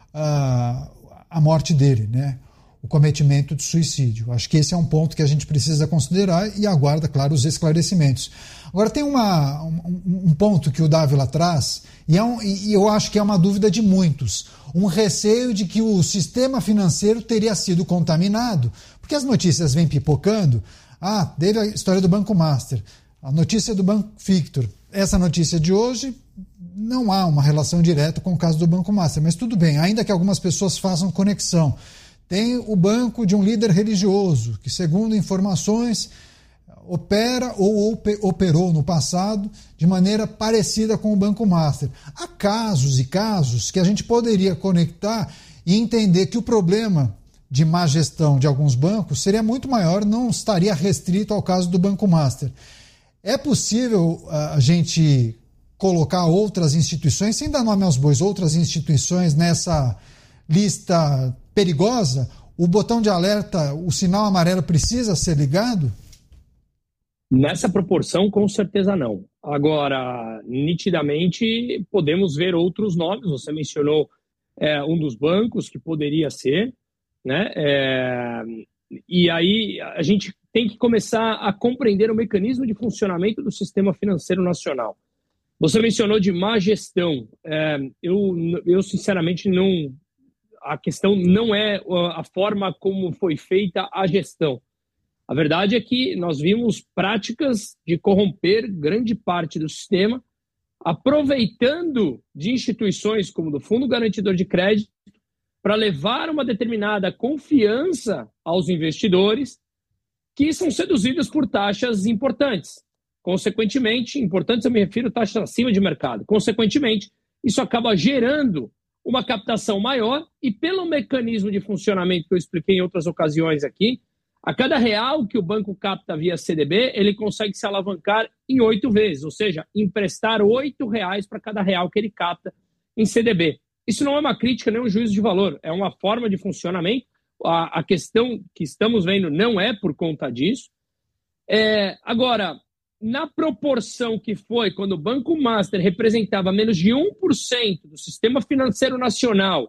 uh, a morte dele, né? O cometimento de suicídio. Acho que esse é um ponto que a gente precisa considerar e aguarda, claro, os esclarecimentos. Agora, tem uma, um, um ponto que o Dávila traz, e, é um, e eu acho que é uma dúvida de muitos, um receio de que o sistema financeiro teria sido contaminado, porque as notícias vêm pipocando. Ah, teve a história do Banco Master, a notícia do Banco Victor. Essa notícia de hoje não há uma relação direta com o caso do Banco Master, mas tudo bem, ainda que algumas pessoas façam conexão. Tem o banco de um líder religioso, que, segundo informações, opera ou operou no passado de maneira parecida com o Banco Master. Há casos e casos que a gente poderia conectar e entender que o problema de má gestão de alguns bancos seria muito maior, não estaria restrito ao caso do Banco Master. É possível a gente colocar outras instituições, sem dar nome aos bois, outras instituições nessa lista perigosa? O botão de alerta, o sinal amarelo precisa ser ligado? Nessa proporção, com certeza não. Agora, nitidamente, podemos ver outros nomes. Você mencionou é, um dos bancos que poderia ser, né? É, e aí a gente tem que começar a compreender o mecanismo de funcionamento do sistema financeiro nacional. Você mencionou de má gestão. É, eu, eu, sinceramente, não... A questão não é a forma como foi feita a gestão. A verdade é que nós vimos práticas de corromper grande parte do sistema, aproveitando de instituições como do Fundo Garantidor de Crédito para levar uma determinada confiança aos investidores que são seduzidos por taxas importantes. Consequentemente, importantes eu me refiro a taxas acima de mercado. Consequentemente, isso acaba gerando uma captação maior e, pelo mecanismo de funcionamento que eu expliquei em outras ocasiões aqui, a cada real que o banco capta via C D B, ele consegue se alavancar em oito vezes, ou seja, emprestar oito reais para cada real que ele capta em C D B. Isso não é uma crítica nem um juízo de valor, é uma forma de funcionamento. A, a questão que estamos vendo não é por conta disso. É, agora, na proporção que foi quando o Banco Master representava menos de um por cento do sistema financeiro nacional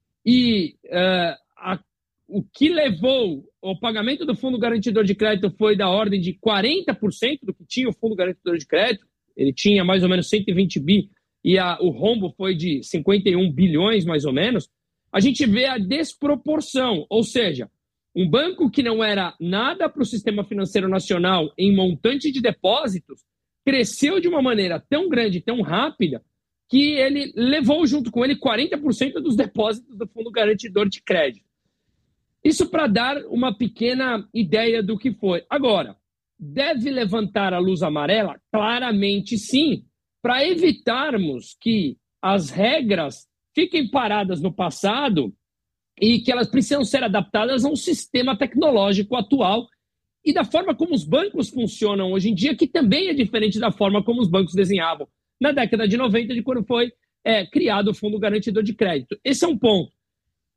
e uh, a, o que levou o pagamento do Fundo Garantidor de Crédito foi da ordem de quarenta por cento do que tinha o Fundo Garantidor de Crédito, ele tinha mais ou menos cento e vinte bi e a, o rombo foi de cinquenta e um bilhões mais ou menos, a gente vê a desproporção, ou seja, um banco que não era nada para o sistema financeiro nacional em montante de depósitos, cresceu de uma maneira tão grande, tão rápida, que ele levou junto com ele quarenta por cento dos depósitos do Fundo Garantidor de Crédito. Isso para dar uma pequena ideia do que foi. Agora, deve levantar a luz amarela? Claramente sim, para evitarmos que as regras fiquem paradas no passado e que elas precisam ser adaptadas a um sistema tecnológico atual e da forma como os bancos funcionam hoje em dia, que também é diferente da forma como os bancos desenhavam na década de noventa, de quando foi é, criado o Fundo Garantidor de Crédito. Esse é um ponto.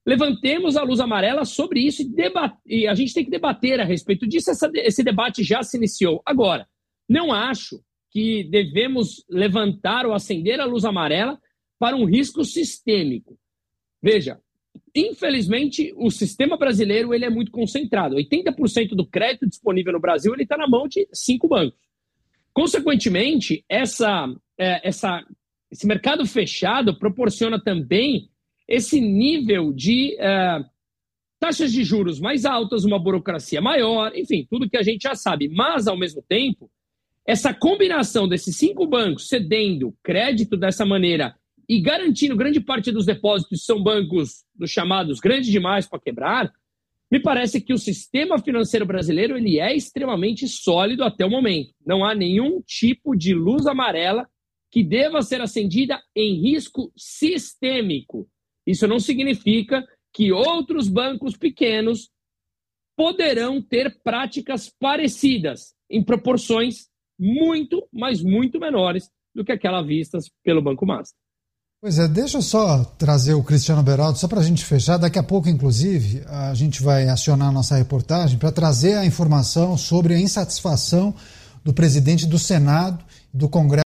levantemos a luz amarela sobre isso e, debate, e a gente tem que debater a respeito disso. Essa, esse debate já se iniciou. Agora, não acho que devemos levantar ou acender a luz amarela para um risco sistêmico. Veja, infelizmente, o sistema brasileiro ele é muito concentrado. oitenta por cento do crédito disponível no Brasil está na mão de cinco bancos. Consequentemente, essa, é, essa, esse mercado fechado proporciona também esse nível de é, taxas de juros mais altas, uma burocracia maior, enfim, tudo que a gente já sabe. Mas, ao mesmo tempo, essa combinação desses cinco bancos cedendo crédito dessa maneira e garantindo grande parte dos depósitos são bancos dos chamados grandes demais para quebrar, me parece que o sistema financeiro brasileiro ele é extremamente sólido até o momento. Não há nenhum tipo de luz amarela que deva ser acendida em risco sistêmico. Isso não significa que outros bancos pequenos poderão ter práticas parecidas em proporções muito, mas muito menores do que aquelas vistas pelo Banco Master. Pois é, deixa eu só trazer o Cristiano Beraldo, só para a gente fechar. Daqui a pouco, inclusive, a gente vai acionar a nossa reportagem para trazer a informação sobre a insatisfação do presidente do Senado e do Congresso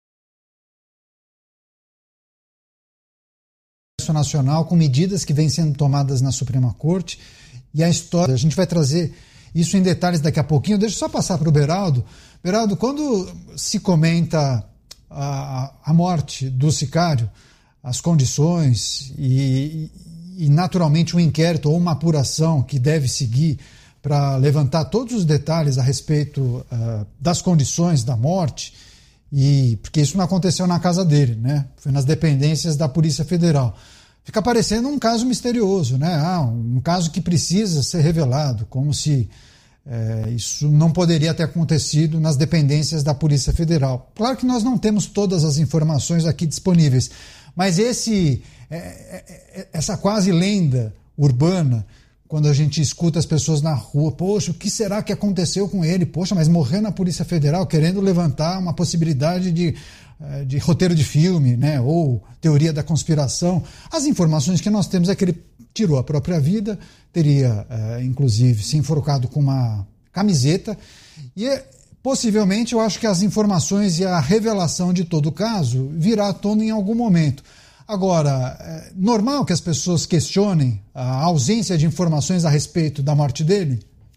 Nacional com medidas que vêm sendo tomadas na Suprema Corte e a história. A gente vai trazer isso em detalhes daqui a pouquinho. Deixa eu só passar para o Beraldo. Beraldo, quando se comenta a, a morte do sicário, as condições e, e, naturalmente, um inquérito ou uma apuração que deve seguir para levantar todos os detalhes a respeito uh, das condições da morte, e porque isso não aconteceu na casa dele, né? Foi nas dependências da Polícia Federal. Fica parecendo um caso misterioso, né? Ah, um caso que precisa ser revelado, como se é, isso não poderia ter acontecido nas dependências da Polícia Federal. Claro que nós não temos todas as informações aqui disponíveis, mas esse, é, é, essa quase lenda urbana, quando a gente escuta as pessoas na rua, poxa, o que será que aconteceu com ele? Poxa, mas morreu na Polícia Federal, querendo levantar uma possibilidade de, de roteiro de filme, né? Ou teoria da conspiração. As informações que nós temos é que ele tirou a própria vida, teria, é, inclusive, se enforcado com uma camiseta, e possivelmente eu acho que as informações e a revelação de todo o caso virá à tona em algum momento. Agora, é normal que as pessoas questionem a ausência de informações a respeito da morte dele?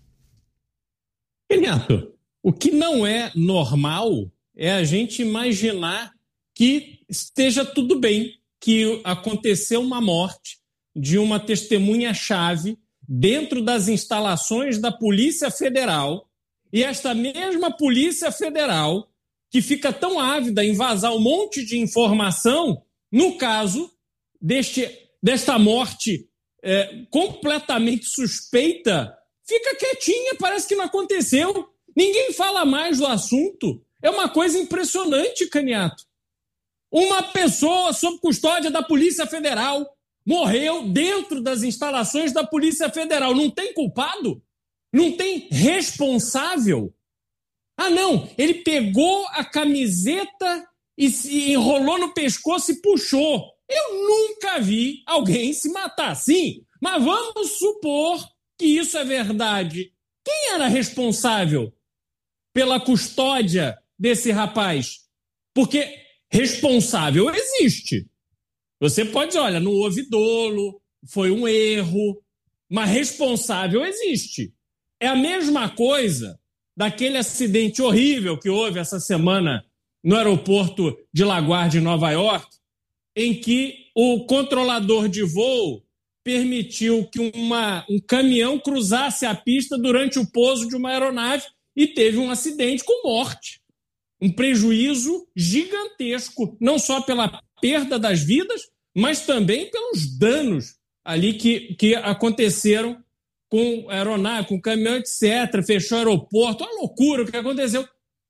Renato, o que não é normal é a gente imaginar que esteja tudo bem, que aconteceu uma morte de uma testemunha-chave dentro das instalações da Polícia Federal, e esta mesma Polícia Federal, que fica tão ávida em vazar um monte de informação, no caso deste, desta morte é, completamente suspeita, fica quietinha, parece que não aconteceu. Ninguém fala mais do assunto. É uma coisa impressionante, Caniato. Uma pessoa sob custódia da Polícia Federal morreu dentro das instalações da Polícia Federal. Não tem culpado? Não tem responsável? Ah, não, ele pegou a camiseta e se enrolou no pescoço e puxou. Eu nunca vi alguém se matar assim, mas vamos supor que isso é verdade. Quem era responsável pela custódia desse rapaz? Porque responsável existe. Você pode dizer, olha, não houve dolo, foi um erro, mas responsável existe. É a mesma coisa daquele acidente horrível que houve essa semana no aeroporto de LaGuardia, em Nova York, em que o controlador de voo permitiu que uma, um caminhão cruzasse a pista durante o pouso de uma aeronave e teve um acidente com morte. Um prejuízo gigantesco, não só pela perda das vidas, mas também pelos danos ali que, que aconteceram com a aeronave, com o caminhão, etcétera. Fechou o aeroporto, uma loucura o que aconteceu.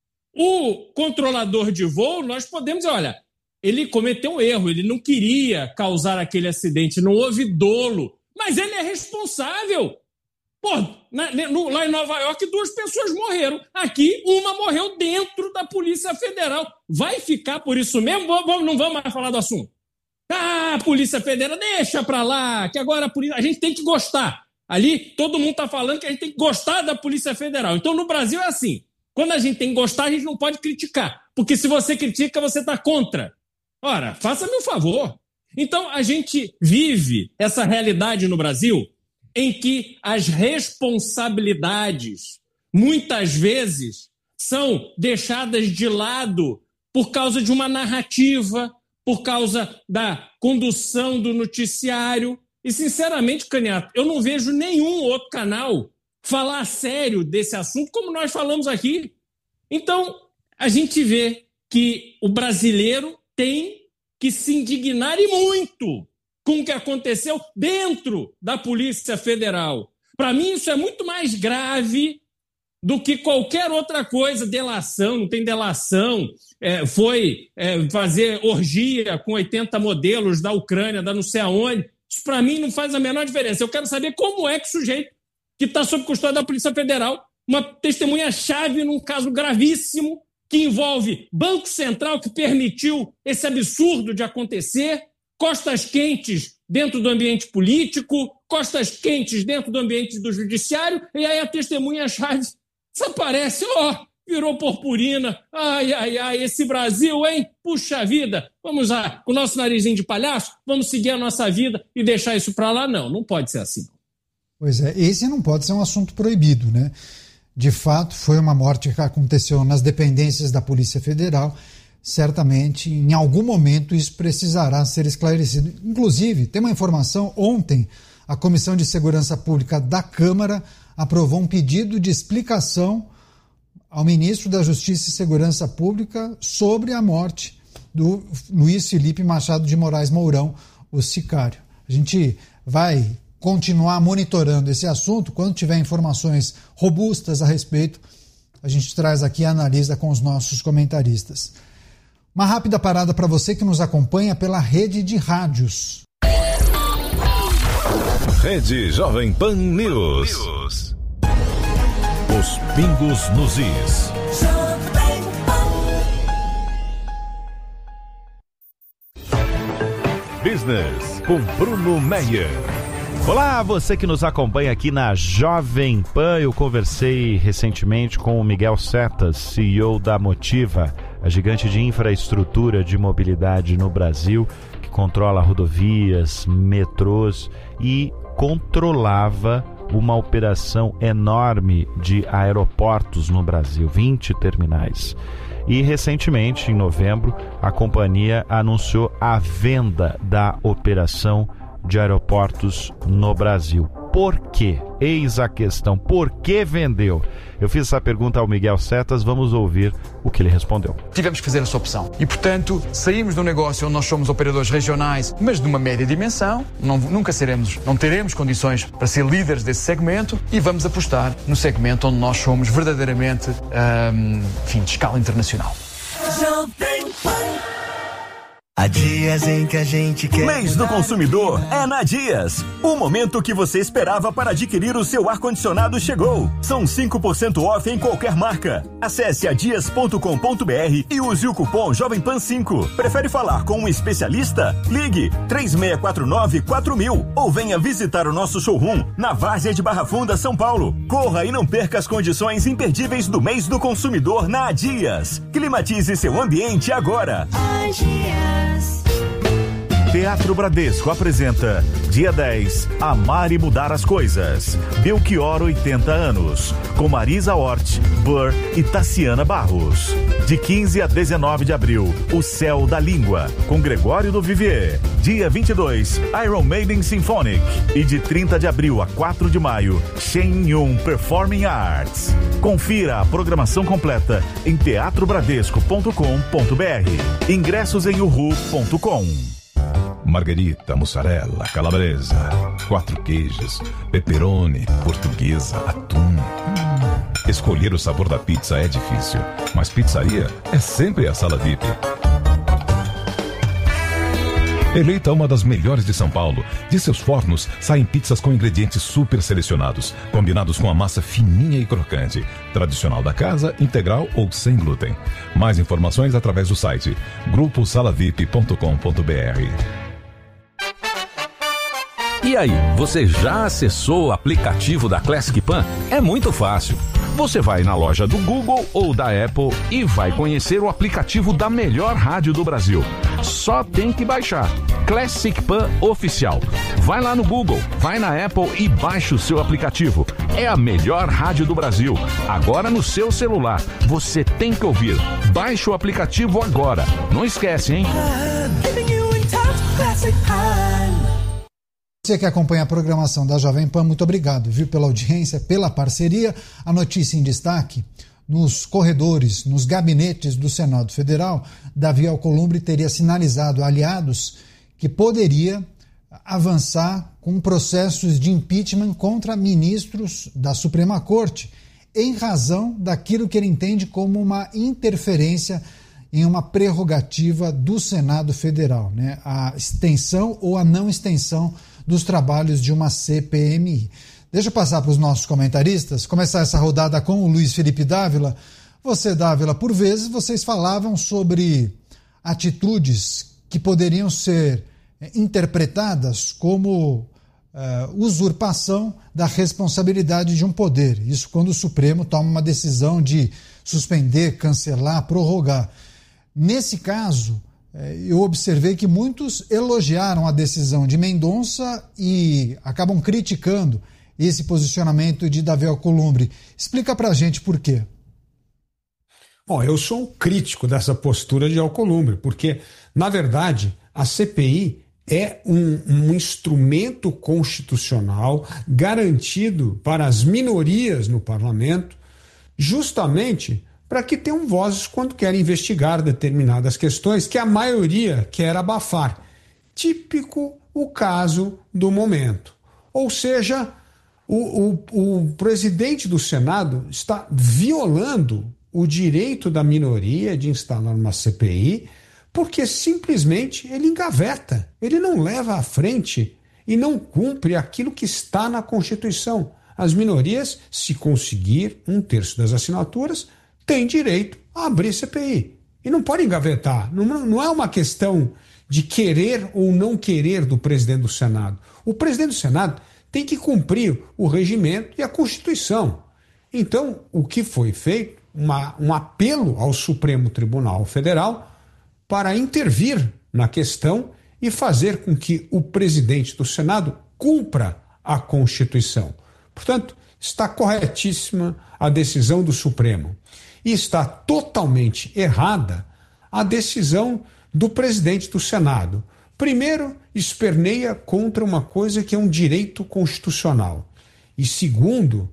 O controlador de voo, nós podemos dizer, olha, ele cometeu um erro, ele não queria causar aquele acidente, não houve dolo, mas ele é responsável. Pô, na, no, lá em Nova York, duas pessoas morreram. Aqui, uma morreu dentro da Polícia Federal. Vai ficar por isso mesmo? Vamos, não vamos mais falar do assunto. Ah, a Polícia Federal, deixa pra lá, que agora a, polícia, a gente tem que gostar. Ali, todo mundo tá falando que a gente tem que gostar da Polícia Federal. Então, no Brasil é assim. Quando a gente tem que gostar, a gente não pode criticar. Porque se você critica, você tá contra. Ora, faça-me um favor. Então, a gente vive essa realidade no Brasil em que as responsabilidades, muitas vezes, são deixadas de lado por causa de uma narrativa, por causa da condução do noticiário. E, sinceramente, Caniato, eu não vejo nenhum outro canal falar a sério desse assunto como nós falamos aqui. Então, a gente vê que o brasileiro tem que se indignar e muito com o que aconteceu dentro da Polícia Federal. Para mim, isso é muito mais grave do que qualquer outra coisa. Delação, não tem delação, é, foi é, fazer orgia com oitenta modelos da Ucrânia, da não sei aonde. Isso, para mim, não faz a menor diferença. Eu quero saber como é que o sujeito que está sob custódia da Polícia Federal, uma testemunha-chave num caso gravíssimo, que envolve Banco Central, que permitiu esse absurdo de acontecer, costas quentes dentro do ambiente político, costas quentes dentro do ambiente do judiciário, e aí a testemunha-chave desaparece, ó, oh, virou purpurina, ai, ai, ai, esse Brasil, hein? Puxa vida, vamos lá, com o nosso narizinho de palhaço, vamos seguir a nossa vida e deixar isso para lá? Não, não pode ser assim. Pois é, esse não pode ser um assunto proibido, né? De fato, foi uma morte que aconteceu nas dependências da Polícia Federal. Certamente, em algum momento, isso precisará ser esclarecido. Inclusive, tem uma informação, ontem, a Comissão de Segurança Pública da Câmara aprovou um pedido de explicação ao ministro da Justiça e Segurança Pública sobre a morte do Luiz Felipe Machado de Moraes Mourão, o sicário. A gente vai continuar monitorando esse assunto. Quando tiver informações robustas a respeito, a gente traz aqui e analisa com os nossos comentaristas. Uma rápida parada para você que nos acompanha pela rede de rádios. Rede Jovem Pan News. News. Os pingos nos is. Business com Bruno Meyer. Olá, você que nos acompanha aqui na Jovem Pan. Eu conversei recentemente com o Miguel Setas, C E O da Motiva, a gigante de infraestrutura de mobilidade no Brasil, que controla rodovias, metrôs e controlava uma operação enorme de aeroportos no Brasil, vinte terminais. E recentemente, em novembro, a companhia anunciou a venda da operação de aeroportos no Brasil. Por quê? Eis a questão. Por que vendeu? Eu fiz essa pergunta ao Miguel Setas, vamos ouvir o que ele respondeu. Tivemos que fazer essa opção e, portanto, saímos de um negócio onde nós somos operadores regionais, mas de uma média dimensão, não, nunca seremos, não teremos condições para ser líderes desse segmento e vamos apostar no segmento onde nós somos verdadeiramente, hum, enfim, de escala internacional. Há dias em que a gente quer... Mês do consumidor é na Dias. O momento que você esperava para adquirir o seu ar-condicionado chegou. São cinco por cento off em qualquer marca. Acesse a dias ponto com ponto b r e use o cupom Jovem Pan cinco. Prefere falar com um especialista? Ligue três seis quatro nove quatro mil ou venha visitar o nosso showroom na Várzea de Barra Funda, São Paulo. Corra e não perca as condições imperdíveis do mês do consumidor na Dias. Climatize seu ambiente agora. Dias. Teatro Bradesco apresenta Dia dez, Amar e Mudar as Coisas. Belchior, oitenta anos, com Marisa Hort, Burr e Tassiana Barros. De quinze a dezenove de abril, O Céu da Língua, com Gregório do Vivier. Dia vinte e dois, Iron Maiden Symphonic. E de trinta de abril a quatro de maio, Shen Yun Performing Arts. Confira a programação completa em teatro bradesco ponto com ponto b r. Ingressos em uhu ponto com. Margarita, mussarela, calabresa, quatro queijos, pepperoni, portuguesa, atum. Hum. Escolher o sabor da pizza é difícil, mas pizzaria é sempre a Sala V I P. Eleita uma das melhores de São Paulo, de seus fornos saem pizzas com ingredientes super selecionados, combinados com a massa fininha e crocante, tradicional da casa, integral ou sem glúten. Mais informações através do site grupo sala vip ponto com ponto b r. E aí, você já acessou o aplicativo da Classic Pan? É muito fácil. Você vai na loja do Google ou da Apple e vai conhecer o aplicativo da melhor rádio do Brasil. Só tem que baixar. Classic Pan Oficial. Vai lá no Google, vai na Apple e baixa o seu aplicativo. É a melhor rádio do Brasil. Agora no seu celular. Você tem que ouvir. Baixe o aplicativo agora. Não esquece, hein? Você que acompanha a programação da Jovem Pan, muito obrigado, viu, pela audiência, pela parceria. A notícia em destaque: nos corredores, nos gabinetes do Senado Federal, Davi Alcolumbre teria sinalizado a aliados que poderia avançar com processos de impeachment contra ministros da Suprema Corte, em razão daquilo que ele entende como uma interferência em uma prerrogativa do Senado Federal, né? A extensão ou a não extensão dos trabalhos de uma C P M I. Deixa eu passar para os nossos comentaristas, começar essa rodada com o Luiz Felipe Dávila. Você, Dávila, por vezes vocês falavam sobre atitudes que poderiam ser interpretadas como uh, usurpação da responsabilidade de um poder. Isso quando o Supremo toma uma decisão de suspender, cancelar, prorrogar. Nesse caso, eu observei que muitos elogiaram a decisão de Mendonça e acabam criticando esse posicionamento de Davi Alcolumbre. Explica pra gente por quê. Bom, eu sou um crítico dessa postura de Alcolumbre, porque, na verdade, a C P I é um, um instrumento constitucional garantido para as minorias no parlamento, justamente para que tenham vozes quando querem investigar determinadas questões que a maioria quer abafar. Típico o caso do momento. Ou seja, o, o, o presidente do Senado está violando o direito da minoria de instalar uma C P I porque simplesmente ele engaveta, ele não leva à frente e não cumpre aquilo que está na Constituição. As minorias, se conseguir um terço das assinaturas, tem direito a abrir C P I. E não pode engavetar. Não, não é uma questão de querer ou não querer do presidente do Senado. O presidente do Senado tem que cumprir o regimento e a Constituição. Então, o que foi feito? Uma, um apelo ao Supremo Tribunal Federal para intervir na questão e fazer com que o presidente do Senado cumpra a Constituição. Portanto, está corretíssima a decisão do Supremo. E está totalmente errada a decisão do presidente do Senado. Primeiro, esperneia contra uma coisa que é um direito constitucional. E segundo,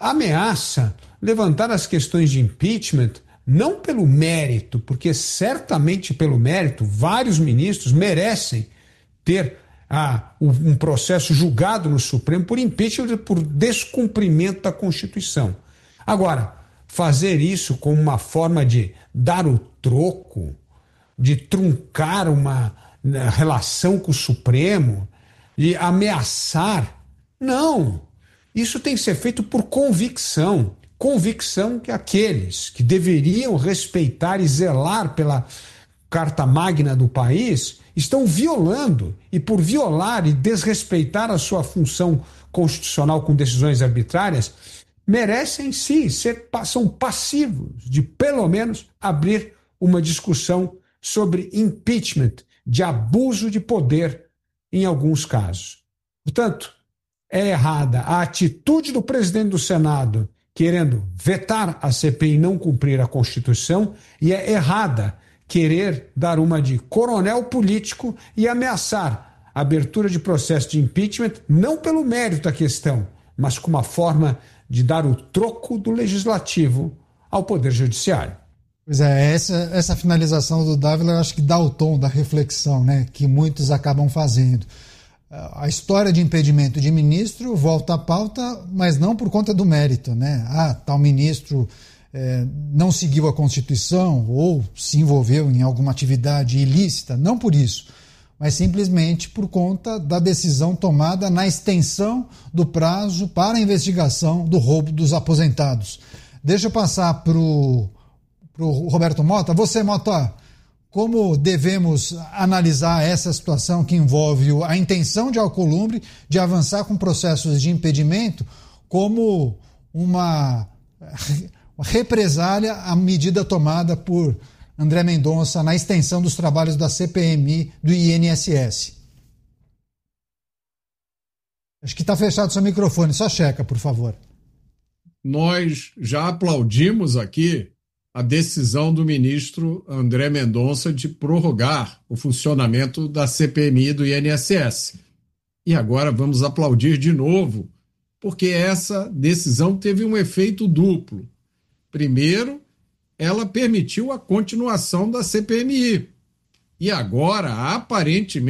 ameaça levantar as questões de impeachment não pelo mérito, porque certamente pelo mérito vários ministros merecem ter ah, um processo julgado no Supremo por impeachment, por descumprimento da Constituição. Agora, fazer isso como uma forma de dar o troco, de truncar uma relação com o Supremo, de ameaçar. Não! Isso tem que ser feito por convicção. Convicção que aqueles que deveriam respeitar e zelar pela Carta Magna do país estão violando, e por violar e desrespeitar a sua função constitucional com decisões arbitrárias, merecem sim ser, são passivos de pelo menos abrir uma discussão sobre impeachment, de abuso de poder em alguns casos. Portanto, é errada a atitude do presidente do Senado querendo vetar a C P I e não cumprir a Constituição, e é errada querer dar uma de coronel político e ameaçar a abertura de processo de impeachment, não pelo mérito da questão, mas como uma forma de dar o troco do legislativo ao Poder Judiciário. Pois é, essa, essa finalização do Dávila eu acho que dá o tom da reflexão, né, que muitos acabam fazendo. A história de impedimento de ministro volta à pauta, mas não por conta do mérito, né? Ah, tal ministro é, não seguiu a Constituição ou se envolveu em alguma atividade ilícita, não por isso, mas simplesmente por conta da decisão tomada na extensão do prazo para a investigação do roubo dos aposentados. Deixa eu passar para o Roberto Mota. Você, Mota, como devemos analisar essa situação que envolve a intenção de Alcolumbre de avançar com processos de impedimento como uma represália à medida tomada por André Mendonça na extensão dos trabalhos da C P M I do I N S S. Acho que está fechado seu microfone, só checa, por favor. Nós já aplaudimos aqui a decisão do ministro André Mendonça de prorrogar o funcionamento da C P M I do I N S S. E agora vamos aplaudir de novo, porque essa decisão teve um efeito duplo. Primeiro, ela permitiu a continuação da C P M I. E agora, aparentemente,